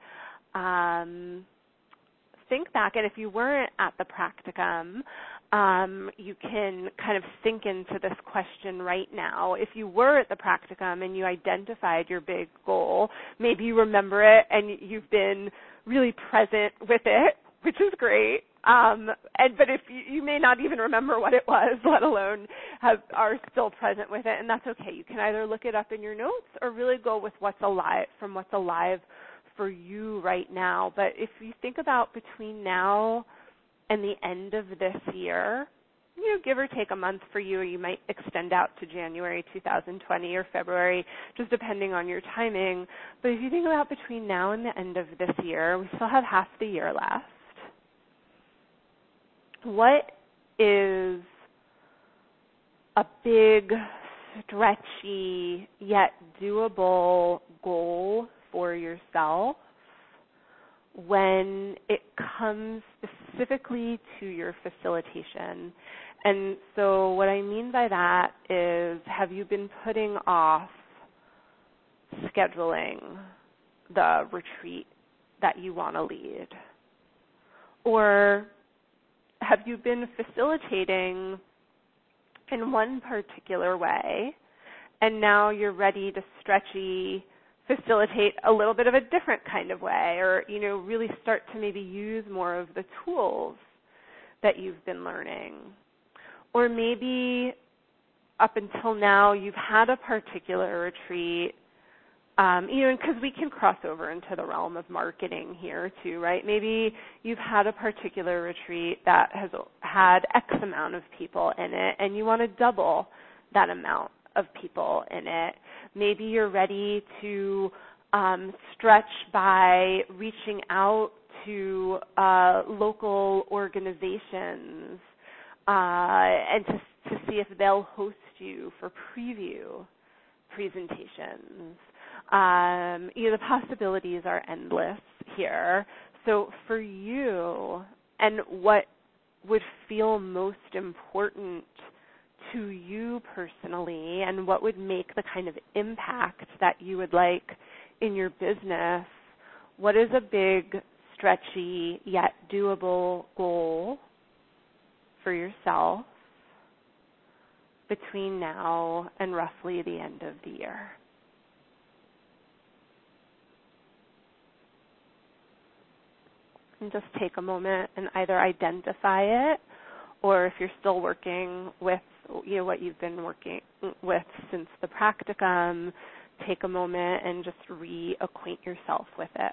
think back, and if you weren't at the practicum, you can kind of sink into this question right now. If you were at the practicum and you identified your big goal, maybe you remember it and you've been really present with it, which is great. But if you may not even remember what it was, let alone are still present with it, and that's okay. You can either look it up in your notes or really go with what's alive for you right now. But if you think about between now and the end of this year, give or take a month for you, or you might extend out to January 2020 or February, just depending on your timing. But if you think about between now and the end of this year, we still have half the year left. What is a big, stretchy, yet doable goal for yourself when it comes specifically to your facilitation? And so what I mean by that is, have you been putting off scheduling the retreat that you want to lead? Or have you been facilitating in one particular way, and now you're ready to stretchy facilitate a little bit of a different kind of way, or, really start to maybe use more of the tools that you've been learning? Or maybe up until now you've had a particular retreat, because we can cross over into the realm of marketing here too, right? Maybe you've had a particular retreat that has had X amount of people in it, and you want to double that amount of people in it. Maybe you're ready to stretch by reaching out to local organizations and to see if they'll host you for preview presentations. The possibilities are endless here. So for you, and what would feel most important to you personally, and what would make the kind of impact that you would like in your business, what is a big, stretchy, yet doable goal for yourself between now and roughly the end of the year? And just take a moment and either identify it, or if you're still working with what you've been working with since the practicum, take a moment and just reacquaint yourself with it.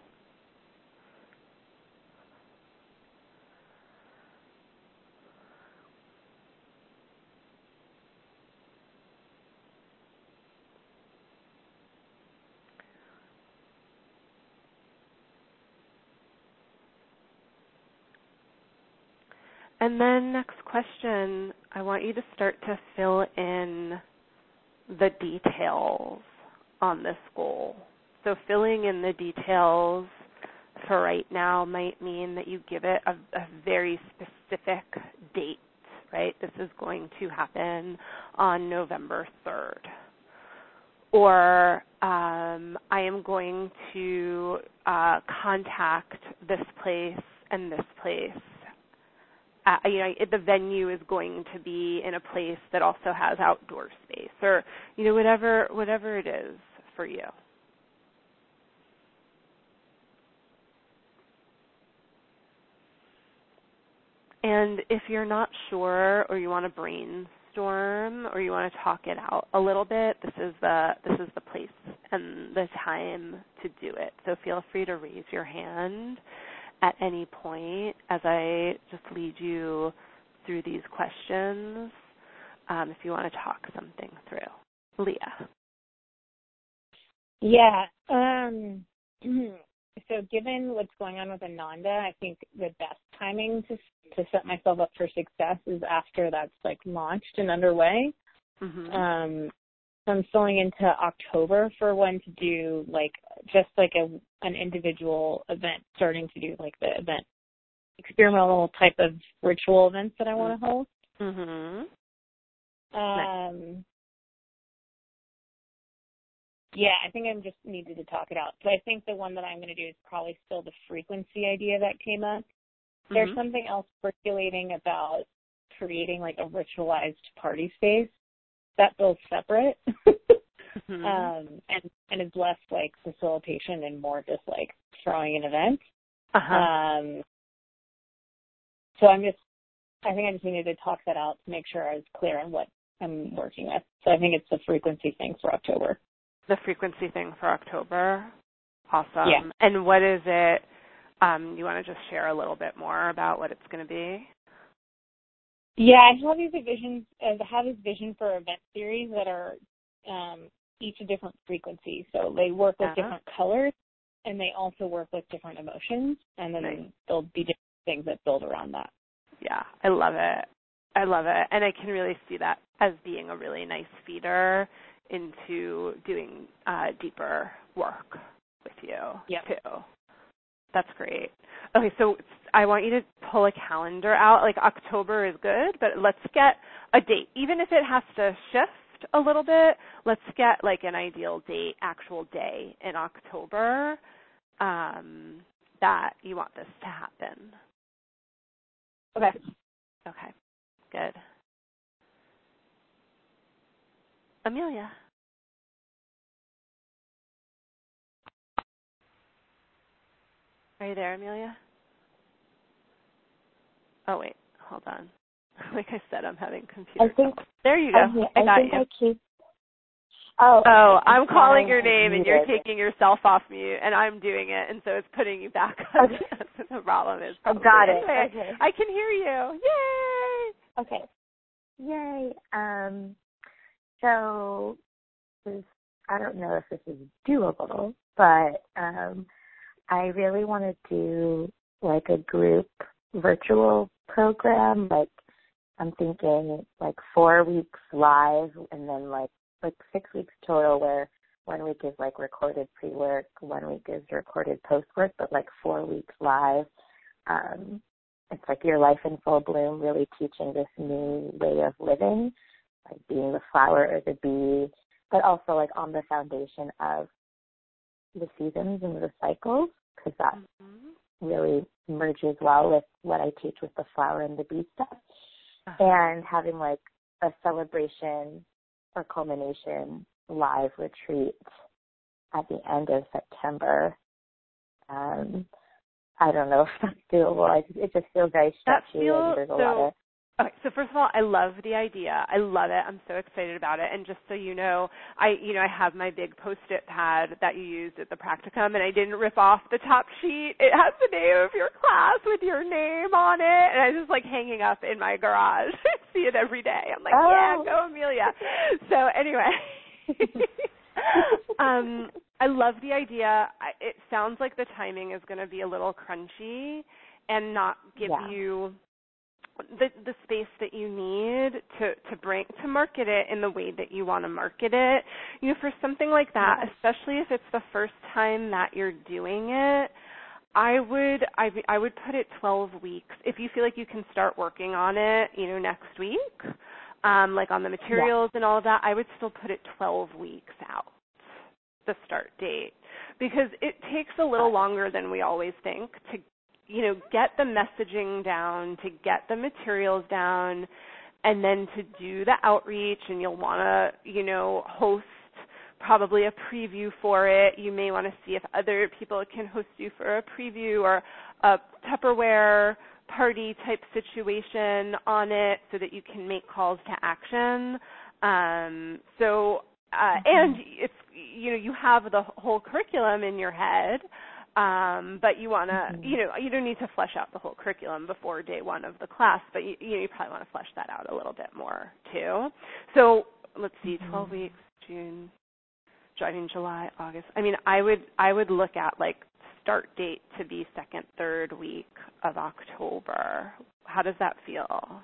And then next question, I want you to start to fill in the details on this goal. So filling in the details for right now might mean that you give it a very specific date, right? This is going to happen on November 3rd. Or I am going to contact this place and this place. The venue is going to be in a place that also has outdoor space, or whatever it is for you. And if you're not sure, or you want to brainstorm, or you want to talk it out a little bit, this is the place and the time to do it. So feel free to raise your hand at any point as I just lead you through these questions, if you want to talk something through. Leah. Yeah. So given what's going on with Ananda, I think the best timing to set myself up for success is after that's launched and underway. Mm-hmm. So I'm filling into October for when to do an individual event, starting to do the event, experimental type of ritual events that I want to hold. Mm-hmm. Nice. Yeah, I think I just needed to talk it out. So I think the one that I'm going to do is probably still the frequency idea that came up. Mm-hmm. There's something else circulating about creating a ritualized party space. That feels separate. Mm-hmm. And is less facilitation and more just throwing an event. Uh-huh. So I think I just needed to talk that out to make sure I was clear on what I'm working with. So I think it's the frequency thing for October. The frequency thing for October. Awesome. Yeah. And what is it? You want to just share a little bit more about what it's going to be? Yeah, I have this vision for event series that are each a different frequency. So they work with different colors, and they also work with different emotions, and then there'll be different things that build around that. Yeah, I love it. And I can really see that as being a really nice feeder into doing deeper work with you, too. That's great. Okay, so I want you to pull a calendar out. October is good, but let's get a date. Even if it has to shift a little bit, let's get an ideal date, actual day in October that you want this to happen. Okay, good. Amelia. Are you there, Amelia? Oh, wait, hold on. Like I said, I'm having computer problems. There you go. I got you. I'm calling your name, and you're taking yourself off mute, and I'm doing it, and so it's putting you back on. The problem is probably. Got it. Anyway, okay. I can hear you. Yay! Okay. Yay. So I don't know if this is doable, but I really want to do a group virtual program. I'm thinking 4 weeks live, and then 6 weeks total, where 1 week is recorded pre-work, 1 week is recorded post-work, but 4 weeks live. It's your life in full bloom, really teaching this new way of living, being the flower or the bee, but also on the foundation of the seasons and the cycles, because that really merges well with what I teach with the flower and the bee stuff. and having like a celebration or culmination live retreat at the end of September. I don't know if that's doable. It just feels very stretchy, and there's a lot of... Okay, so first of all, I love the idea. I love it. I'm so excited about it. And just so you know, I have my big Post-it pad that you used at the practicum, and I didn't rip off the top sheet. It has the name of your class with your name on it, and I was just like hanging up in my garage. I see it every day. I'm like, yeah, go Amelia. So anyway, I love the idea. It sounds like the timing is going to be a little crunchy and not give you the space that you need to market it in the way that you want to market it. For something like that, especially if it's the first time that you're doing it, I would put it 12 weeks. If you feel like you can start working on it, next week, like on the materials and all of that, I would still put it 12 weeks out, the start date, because it takes a little longer than we always think to get the messaging down, to get the materials down, and then to do the outreach. And you'll want to, host probably a preview for it. You may want to see if other people can host you for a preview or a Tupperware party type situation on it so that you can make calls to action. And it's, you have the whole curriculum in your head. But you want to, you don't need to flesh out the whole curriculum before day one of the class, but you probably want to flesh that out a little bit more too. So let's see, 12 weeks, June, July, August. I would look at like start date to be second, third week of October. How does that feel?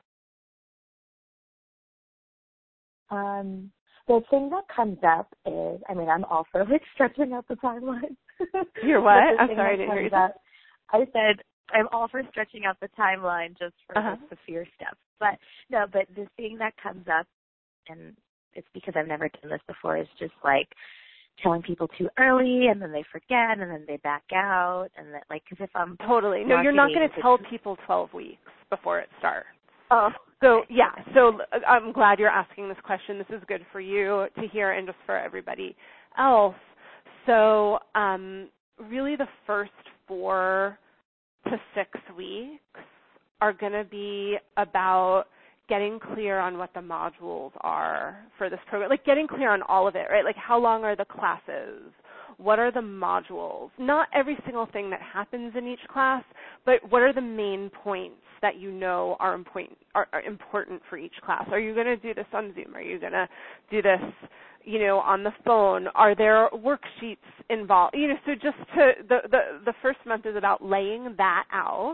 The thing that comes up is, I'm all for like stretching out the timeline. You're what? I'm sorry, I didn't hear you. I said I'm all for stretching out the timeline just for the fear steps. But the thing that comes up, and it's because I've never done this before, is just like telling people too early, and then they forget, and then they back out, and that, like, because if I'm totally no, you're not going to tell people 12 weeks before it starts. Oh. So, yeah, so I'm glad you're asking this question. This is good for you to hear and just for everybody else. So really the first 4 to 6 weeks are going to be about getting clear on what the modules are for this program, like getting clear on all of it, right? Like how long are the classes? What are the modules? Not every single thing that happens in each class, but what are the main points that are important for each class? Are you going to do this on Zoom? Are you going to do this, on the phone? Are there worksheets involved? So just the first month is about laying that out,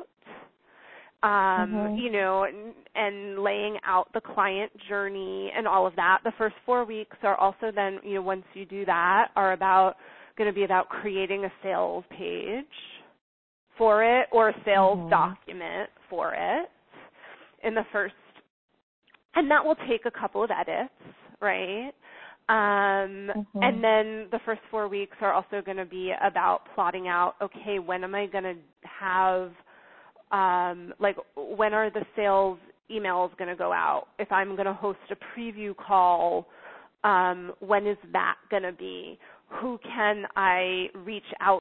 and laying out the client journey and all of that. The first 4 weeks are also then, once you do that, are going to be about creating a sales page for it or a sales document for it in the first, and that will take a couple of edits, right? And then the first 4 weeks are also going to be about plotting out, okay, when am I going to have, when are the sales emails going to go out? If I'm going to host a preview call, when is that going to be? Who can I reach out